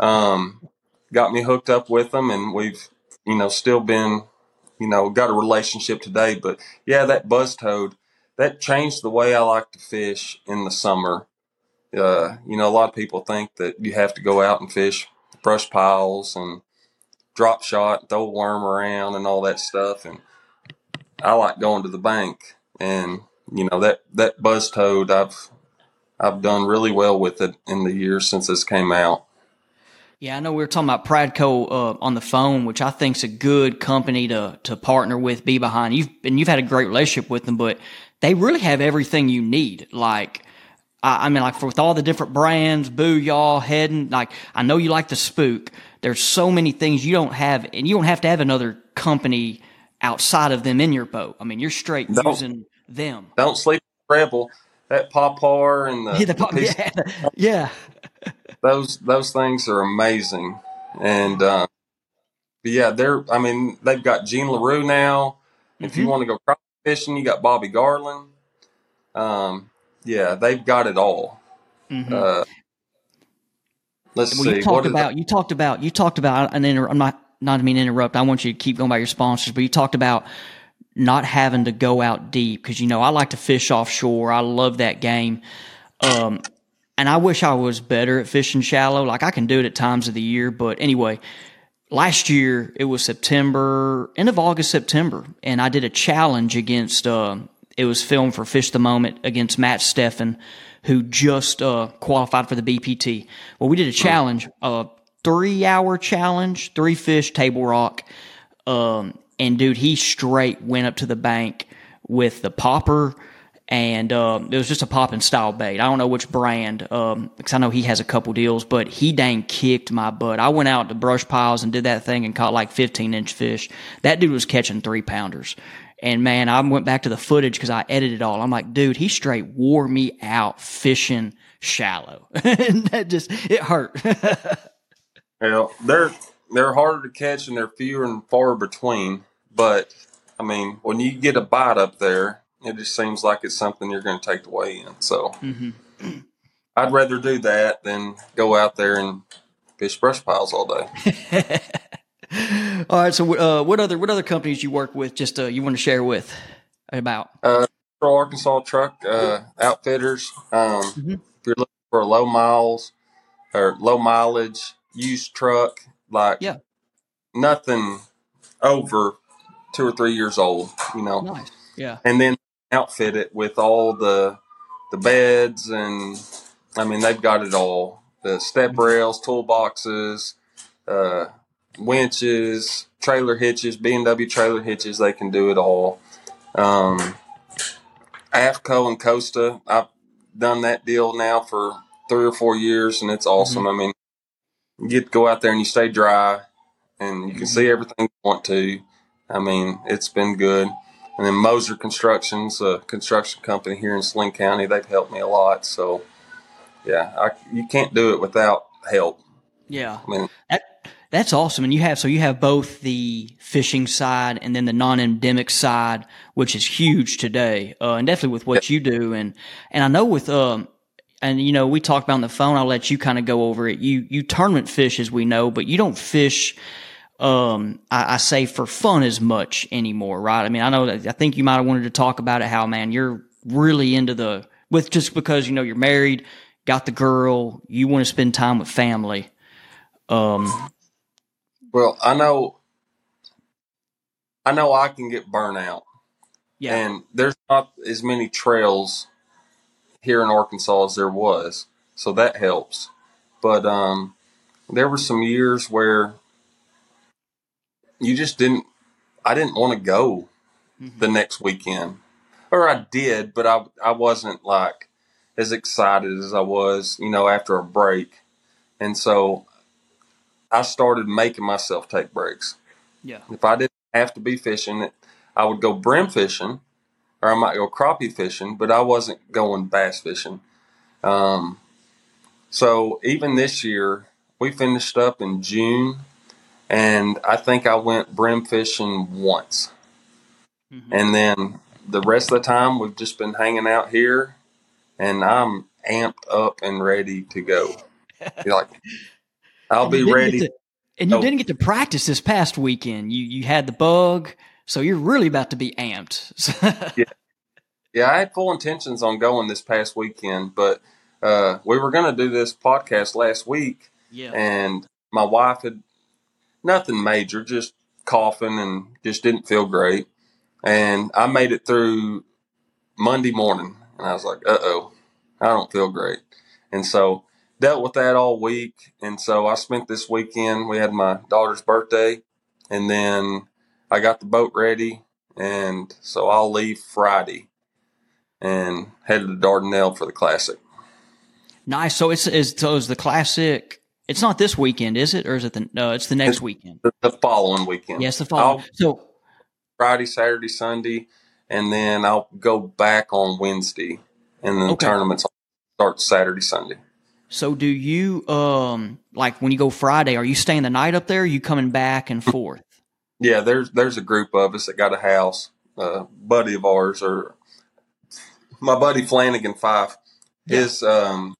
Got me hooked up with them, and we've, still been, got a relationship today. But yeah, that buzz toad, that changed the way I like to fish in the summer. A lot of people think that you have to go out and fish brush piles and drop shot, throw a worm around and all that stuff. And I like going to the bank, and that buzz toad, I've done really well with it in the years since this came out. Yeah, I know we were talking about Pradco on the phone, which I think is a good company to partner with, be behind. You've had a great relationship with them, but they really have everything you need. Like, I mean, like with all the different brands, Booyah, Heddon, like I know you like the Spook. There's so many things you don't have, and you don't have to have another company outside of them in your boat. I mean, you're straight using them. Don't sleep with Rebel. That Popar and the yeah. Those things are amazing. And yeah, they've got Gene LaRue now. If you want to go crappie fishing, you got Bobby Garland. Yeah, they've got it all. Let's see. You talked about, and I'm not to mean to interrupt. I want you to keep going about your sponsors, but you talked about not having to go out deep because, I like to fish offshore. I love that game. And I wish I was better at fishing shallow. Like I can do it at times of the year, but anyway, last year it was September, end of August, September, and I did a challenge against, it was filmed for Fish the Moment against Matt Steffen, who just qualified for the BPT. Well, we did a challenge, a 3-hour challenge, 3 fish, table rock. And dude, he straight went up to the bank with the popper, and it was just a popping style bait. I don't know which brand, because I know he has a couple deals, but he dang kicked my butt. I went out to brush piles and did that thing and caught like 15-inch fish. That dude was catching 3-pounders. And man, I went back to the footage because I edited it all. I'm like, dude, he straight wore me out fishing shallow. And that it hurt. Well, they're harder to catch and they're fewer and far between. But I mean, when you get a bite up there, it just seems like it's something you're going to take the weigh in. So I'd rather do that than go out there and fish brush piles all day. All right. So, what other companies you work with? Just you want to share with about? Arkansas Truck Outfitters. If you're looking for low miles or low mileage used truck, like nothing over 2 or 3 years old, you know, Nice. Yeah. and then outfit it with all the beds, and I mean they've got it all: the step rails, toolboxes, uh, winches, trailer hitches, B&W trailer hitches. They can do it all. Um, AFCO and Costa, I've done that deal now for 3 or 4 years, and it's awesome. I mean, you get to go out there and you stay dry, and you can see everything you want to. I mean, it's been good. And then Moser Construction's a construction company here in Saline County. They've helped me a lot. So, yeah, you can't do it without help. Yeah. I mean, That's awesome. And you have both the fishing side and then the non-endemic side, which is huge today. And definitely with what you do. And I know with, and you know, we talked about on the phone, I'll let you kind of go over it. You tournament fish, as we know, but you don't fish, I say for fun as much anymore, right? I mean, I think you might have wanted to talk about it, how, man, you're really into just because, you know, you're married, got the girl, you want to spend time with family. well, I know I can get burnt out. Yeah. And there's not as many trails here in Arkansas as there was. So that helps. But there were some years where I didn't want to go the next weekend. Or I did, but I wasn't like as excited as I was, you know, after a break. And so I started making myself take breaks. Yeah. If I didn't have to be fishing, I would go brim fishing, or I might go crappie fishing, but I wasn't going bass fishing. So even this year, we finished up in June, and I think I went brim fishing once. And then the rest of the time, we've just been hanging out here, and I'm amped up and ready to go. Like, I'll be ready. And you didn't get to practice this past weekend. You had the bug, so you're really about to be amped. Yeah, I had full intentions on going this past weekend, but we were going to do this podcast last week, and my wife had nothing major, just coughing and just didn't feel great. And I made it through Monday morning, and I was like, uh-oh, I don't feel great. And so dealt with that all week. And so I spent this weekend, we had my daughter's birthday, and then I got the boat ready. And so I'll leave Friday and headed to Dardanelle for the Classic. Nice. So is the Classic, it's not this weekend, is it? Or is it it's the next weekend? The following weekend. Yes, the following. So Friday, Saturday, Sunday, and then I'll go back on Wednesday, and then the tournaments start Saturday, Sunday. So do you, like when you go Friday, are you staying the night up there, or are you coming back and forth? Yeah, there's a group of us that got a house, buddy of ours, or my buddy Flanagan Fife, his guy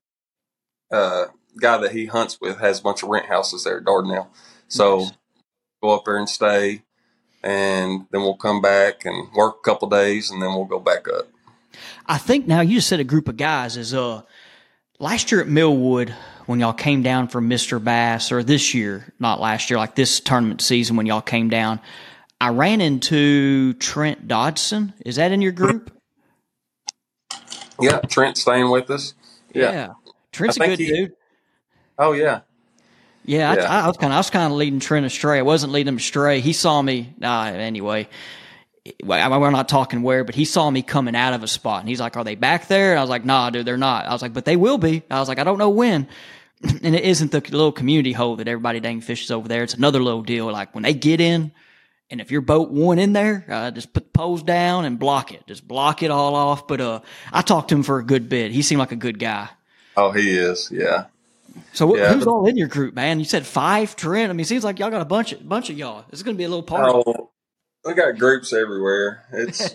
that he hunts with has a bunch of rent houses there at Dardanelle. So go up there and stay, and then we'll come back and work a couple days, and then we'll go back up. I think now you just said a group of guys is last year at Millwood when y'all came down from Mr. Bass, or this year, not last year, like this tournament season when y'all came down, I ran into Trent Dodson. Is that in your group? Yeah, Trent's staying with us. Yeah. Trent's a good dude. Oh yeah. Yeah, I was kind of leading Trent astray. I wasn't leading him astray. He saw me. Anyway, we're not talking where, but he saw me coming out of a spot, and he's like, "Are they back there?" And I was like, "Nah, dude, they're not." I was like, "But they will be." I was like, "I don't know when." And it isn't the little community hole that everybody dang fishes over there. It's another little deal. Like when they get in, and if your boat won in there, just put the poles down and block it. Just block it all off. But I talked to him for a good bit. He seemed like a good guy. Oh, he is. Yeah. So who's all in your group, man? You said 5, Trent. I mean, it seems like y'all got a bunch of y'all. This is going to be a little party. Oh, we got groups everywhere. It's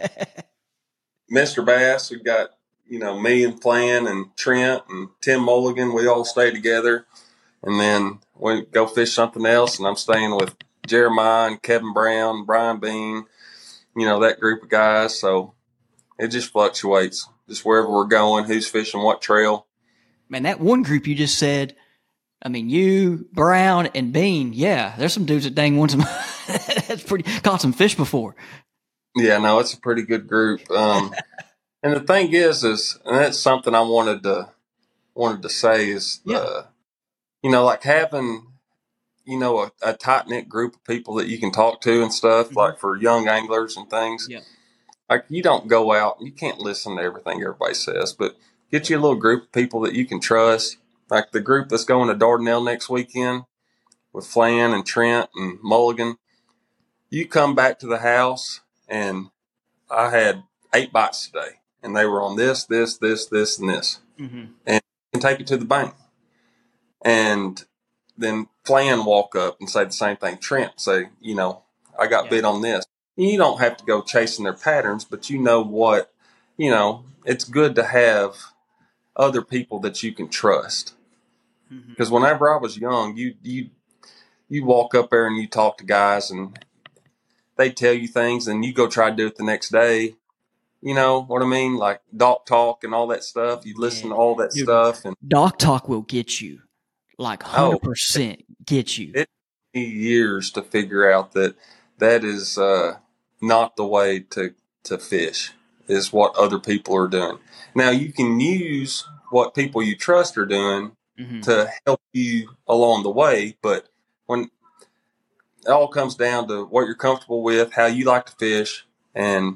Mr. Bass. We've got, me and Flan and Trent and Tim Mulligan. We all stay together. And then we go fish something else, and I'm staying with Jeremiah and Kevin Brown, Brian Bean, that group of guys. So it just fluctuates. Just wherever we're going, who's fishing what trail. Man, that one group you just said, I mean, you, Brown, and Bean, yeah, there's some dudes that dang want some. That's pretty. Caught some fish before. Yeah, no, it's a pretty good group. And the thing is, and that's something I wanted to say is, Yeah. like having, a tight knit group of people that you can talk to and stuff, Mm-hmm. like for young anglers and things. Yeah. Like you don't go out, you can't listen to everything everybody says, but get you a little group of people that you can trust. Like the group that's going to Dardanelle next weekend with Flan and Trent and Mulligan. You come back to the house, and I had 8 bites today, and they were on this, this, this, this, and this. Mm-hmm. And you can take it to the bank. And then Flan walk up and say the same thing. Trent say, I got bit on this. You don't have to go chasing their patterns, but you know what, it's good to have other people that you can trust. Because whenever I was young, you walk up there and you talk to guys and they tell you things and you go try to do it the next day. You know what I mean? Like doc talk and all that stuff. You listen to all that stuff. And doc talk will get you. Like 100% get you. It took me years to figure out that is not the way to fish, is what other people are doing. Now, you can use what people you trust are doing to help you along the way, but when it all comes down to what you're comfortable with, how you like to fish, and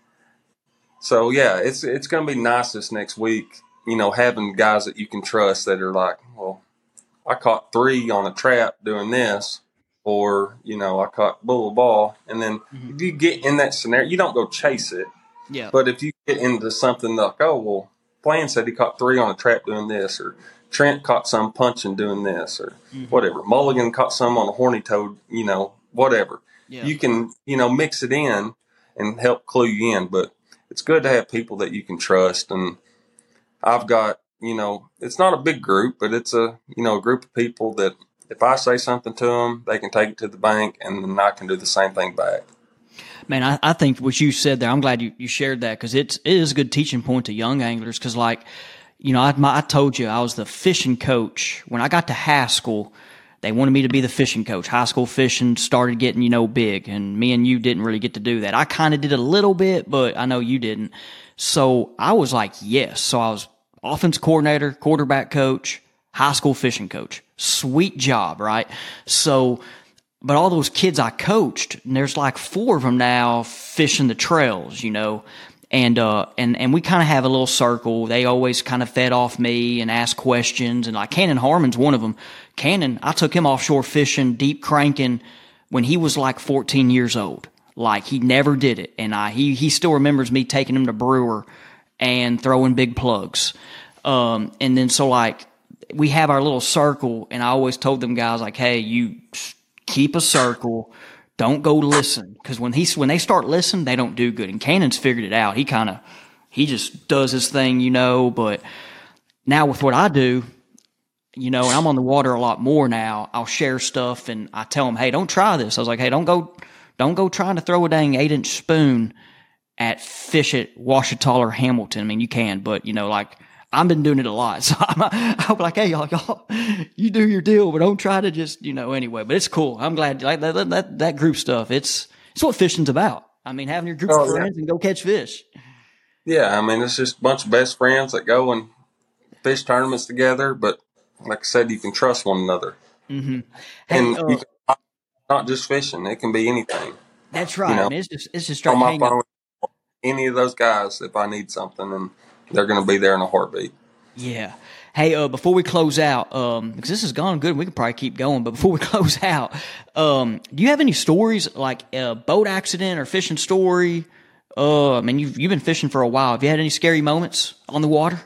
so, yeah, it's going to be nice this next week, having guys that you can trust that are like, well, I caught 3 on a trap doing this, or, I caught bull ball. And then if you get in that scenario, you don't go chase it. Yeah. But if you get into something like, oh, well, Flan said he caught 3 on a trap doing this, or Trent caught some punching doing this, or whatever. Mulligan caught some on a horny toad, whatever. Yeah. You can, mix it in and help clue you in. But it's good to have people that you can trust. And I've got, it's not a big group, but it's a group of people that if I say something to them, they can take it to the bank, and then I can do the same thing back. Man, I think what you said there, I'm glad you shared that, because it is a good teaching point to young anglers. Because, like, I told you I was the fishing coach. When I got to high school, they wanted me to be the fishing coach. High school fishing started getting, big, and me and you didn't really get to do that. I kind of did a little bit, but I know you didn't. So I was like, yes. So I was offense coordinator, quarterback coach, high school fishing coach. Sweet job, right? So, but all those kids I coached, and there's like 4 of them now fishing the trails, and we kind of have a little circle. They always kind of fed off me and asked questions. And like Cannon Harmon's one of them. Cannon, I took him offshore fishing, deep cranking when he was like 14 years old. Like he never did it. And he still remembers me taking him to Brewer and throwing big plugs. And then so like we have our little circle, and I always told them guys like, hey, you keep a circle. Don't go listen, because when they start listening, they don't do good. And Cannon's figured it out. He just does his thing, But now with what I do, and I'm on the water a lot more now. I'll share stuff, and I tell them, hey, don't try this. I was like, hey, don't go trying to throw a dang 8-inch spoon at fish at Ouachita or Hamilton. I mean, you can, but like I've been doing it a lot. So I'll be like, hey, y'all, you do your deal, but don't try to just, anyway. But it's cool. I'm glad like that group stuff. It's what fishing's about. I mean, having your group of friends and go catch fish. Yeah. I mean, it's just a bunch of best friends that go and fish tournaments together. But like I said, you can trust one another. Mm-hmm. Hey, and not just fishing. It can be anything. That's right. I mean, it's just straight on my hang phone. up. Any of those guys, if I need something, and they're going to be there in a heartbeat. Yeah. Hey, before we close out, because this has gone good, we can probably keep going, but before we close out, do you have any stories like a boat accident or fishing story? I mean, you've been fishing for a while. Have you had any scary moments on the water?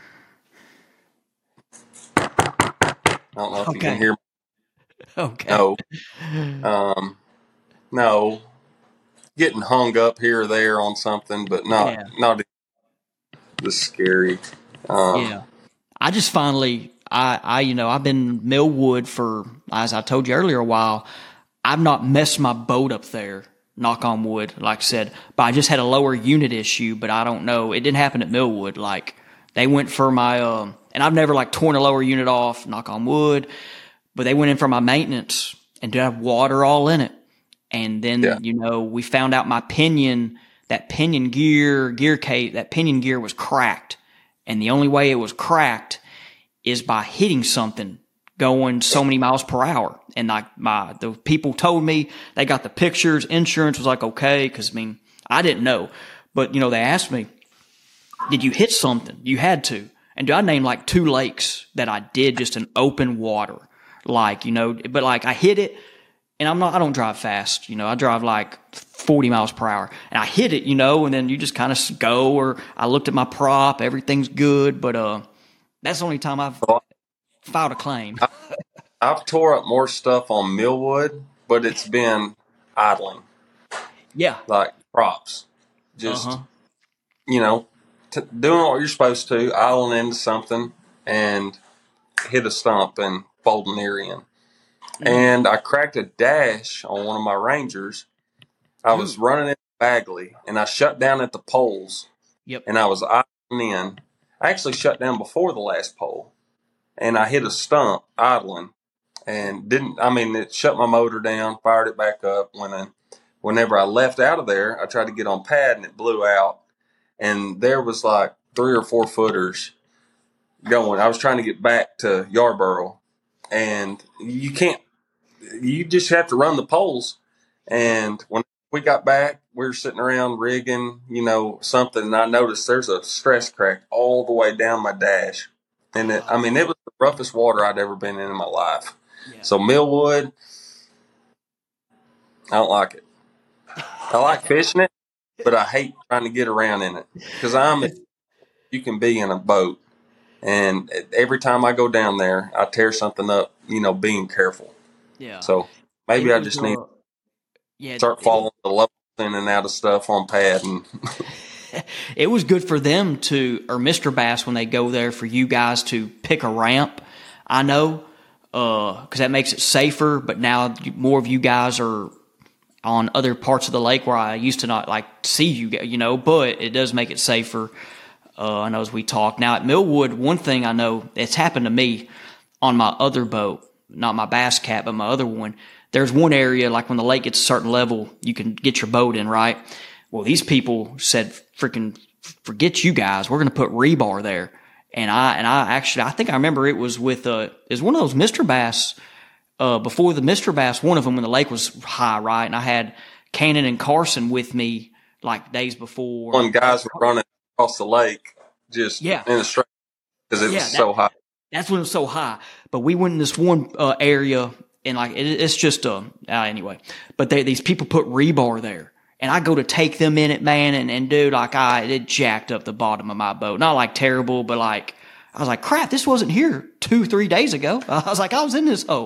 I don't know if you can hear me. Okay. No. No. Getting hung up here or there on something, but not this scary. Yeah. I just finally, I've been Millwood for, as I told you earlier, a while. I've not messed my boat up there, knock on wood, like I said, but I just had a lower unit issue, but I don't know. It didn't happen at Millwood. Like they went for my, and I've never like torn a lower unit off, knock on wood, but they went in for my maintenance and did have water all in it. And Yeah. then, we found out my pinion, that pinion gear was cracked. And the only way it was cracked is by hitting something going so many miles per hour. And the people told me, they got the pictures, insurance was like, okay. Cause I didn't know, but they asked me, did you hit something? You had to. And I named like 2 lakes that I did just in open water. But I hit it, and I don't drive fast. I drive like 40 miles per hour, and I hit it, and then you just kind of go, or I looked at my prop, everything's good. But, that's the only time I've filed a claim. I've tore up more stuff on Millwood, but it's been idling, Yeah. like props. Just, Uh-huh. doing what you're supposed to, idling into something and hit a stump and fold an ear in. And I cracked a dash on one of my Rangers. I was running in Bagley, and I shut down at the poles. Yep. And I was idling in. I actually shut down before the last pole, and I hit a stump idling, and it shut my motor down, fired it back up. Whenever I left out of there, I tried to get on pad, and it blew out. And there was like 3 or 4 footers going. I was trying to get back to Yarborough, and you just have to run the poles. And when we got back, we were sitting around rigging, something, and I noticed there's a stress crack all the way down my dash. And it was the roughest water I'd ever been in my life. Yeah. So Millwood, I don't like it. I like fishing it, but I hate trying to get around in it because you can be in a boat. And every time I go down there, I tear something up, being careful. Yeah. So maybe I just need to start following the levels in and out of stuff on pad. And it was good for them or Mr. Bass, when they go there, for you guys to pick a ramp. I know, because that makes it safer. But now more of you guys are on other parts of the lake where I used to not see you, but it does make it safer. I know, as we talk now at Millwood, one thing I know it's happened to me on my other boat, not my Bass Cat, but my other one. There's one area, like when the lake gets a certain level, you can get your boat in, right? Well, these people said, freaking forget you guys. We're going to put rebar there. And I think I remember it was with, it was one of those Mr. Bass, before the Mr. Bass, one of them when the lake was high, right? And I had Cannon and Carson with me like days before. When guys were running across the lake, just in a straight, because it was so high. That's when it was so high. But we went in this one area, and it's just anyway. But these people put rebar there, and I go to take them in it, man, and dude, it jacked up the bottom of my boat. Not like terrible, but I was like, crap, this wasn't here 2-3 days ago. I was like, I was in this hole.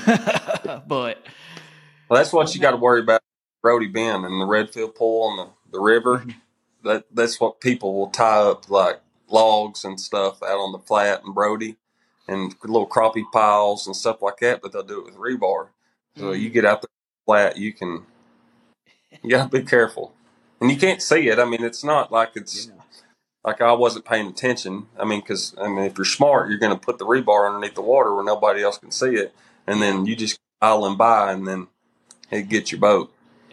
But that's what you got to worry about. Brody Bend and the Redfield Pool and the river. Mm-hmm. That's what people will tie up, like logs and stuff out on the flat and Brody, and little crappie piles and stuff like that. But they'll do it with rebar. So you get out the flat, you got to be careful, and you can't see it. It's not like it's like I wasn't paying attention. Because if you're smart, you're going to put the rebar underneath the water where nobody else can see it, and then you just island by, and then it gets your boat.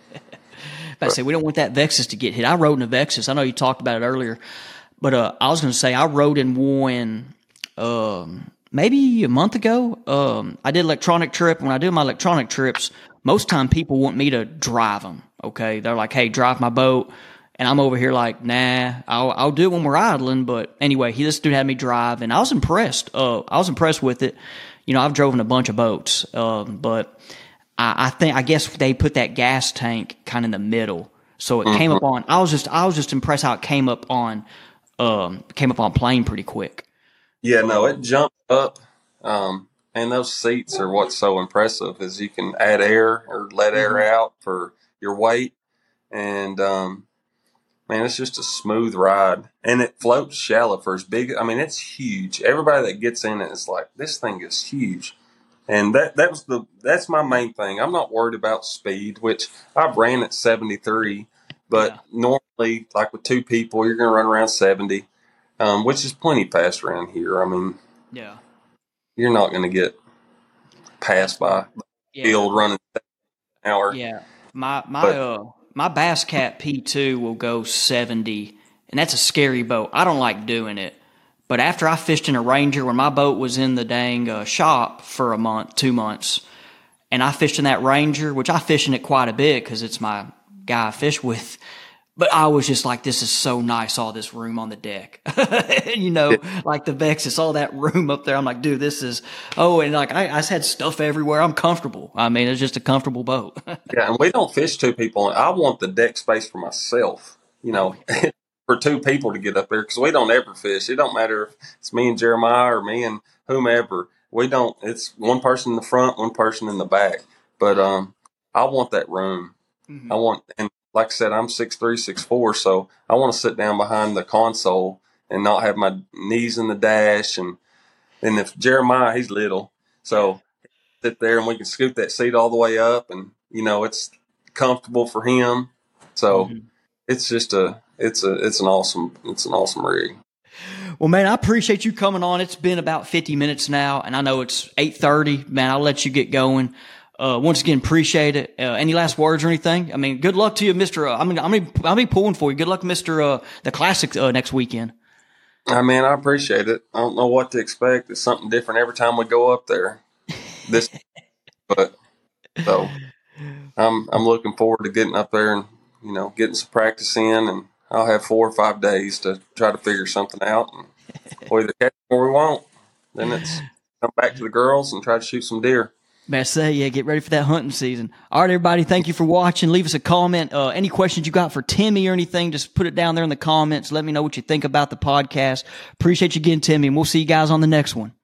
I say we don't want that Vexus to get hit. I rode in a Vexus. I know you talked about it earlier, but I was going to say I rode in one maybe a month ago. I did electronic trip. When I do my electronic trips, most time people want me to drive them. Okay, they're like, "Hey, drive my boat," and I'm over here like, "Nah, I'll do it when we're idling." But anyway, this dude had me drive, and I was impressed. I was impressed with it. I've driven a bunch of boats, but I guess they put that gas tank kind of in the middle, so it came up on. I was just impressed how it came up on plane pretty quick. Yeah, no, it jumped up, and those seats are what's so impressive is you can add air or let air out for your weight, and man, it's just a smooth ride, and it floats shallow for as big. It's huge. Everybody that gets in it is like, this thing is huge. And that's my main thing. I'm not worried about speed, which I've ran at 73, but normally, like with 2 people, you're going to run around 70, which is plenty fast around here. You're not going to get passed by the field running an hour. Yeah. But My Bass Cat P2 will go 70, and that's a scary boat. I don't like doing it. But after I fished in a Ranger when my boat was in the dang shop for a month, 2 months, and I fished in that Ranger, which I fish in it quite a bit because it's my guy I fish with. But I was just like, this is so nice, all this room on the deck. Like the Vexus, all that room up there. I'm like, dude, this is, and like I just had stuff everywhere. I'm comfortable. I mean, it's just a comfortable boat. yeah, and we don't fish two people. I want the deck space for myself, for two people to get up there because we don't ever fish. It don't matter if it's me and Jeremiah or me and whomever. We don't. It's one person in the front, one person in the back. But I want that room. Mm-hmm. I want, and like I said, I'm 6'3", 6'4", so I want to sit down behind the console and not have my knees in the dash. And if Jeremiah, he's little, so sit there and we can scoot that seat all the way up, and it's comfortable for him. So it's just it's an awesome rig. Well, man, I appreciate you coming on. It's been about 50 minutes now, and I know it's 8:30. Man, I'll let you get going. Once again, appreciate it. Any last words or anything? I mean, good luck to you, Mr. I'm be pulling for you. Good luck, Mr. The Classic next weekend. I mean, I appreciate it. I don't know what to expect. It's something different every time we go up there. So I'm looking forward to getting up there and getting some practice in, and I'll have 4 or 5 days to try to figure something out. And we'll either catch them or we won't. Then it's come back to the girls and try to shoot some deer. Man, get ready for that hunting season. All right, everybody, thank you for watching. Leave us a comment. Any questions you got for Timmy or anything, just put it down there in the comments. Let me know what you think about the podcast. Appreciate you again, Timmy, and we'll see you guys on the next one.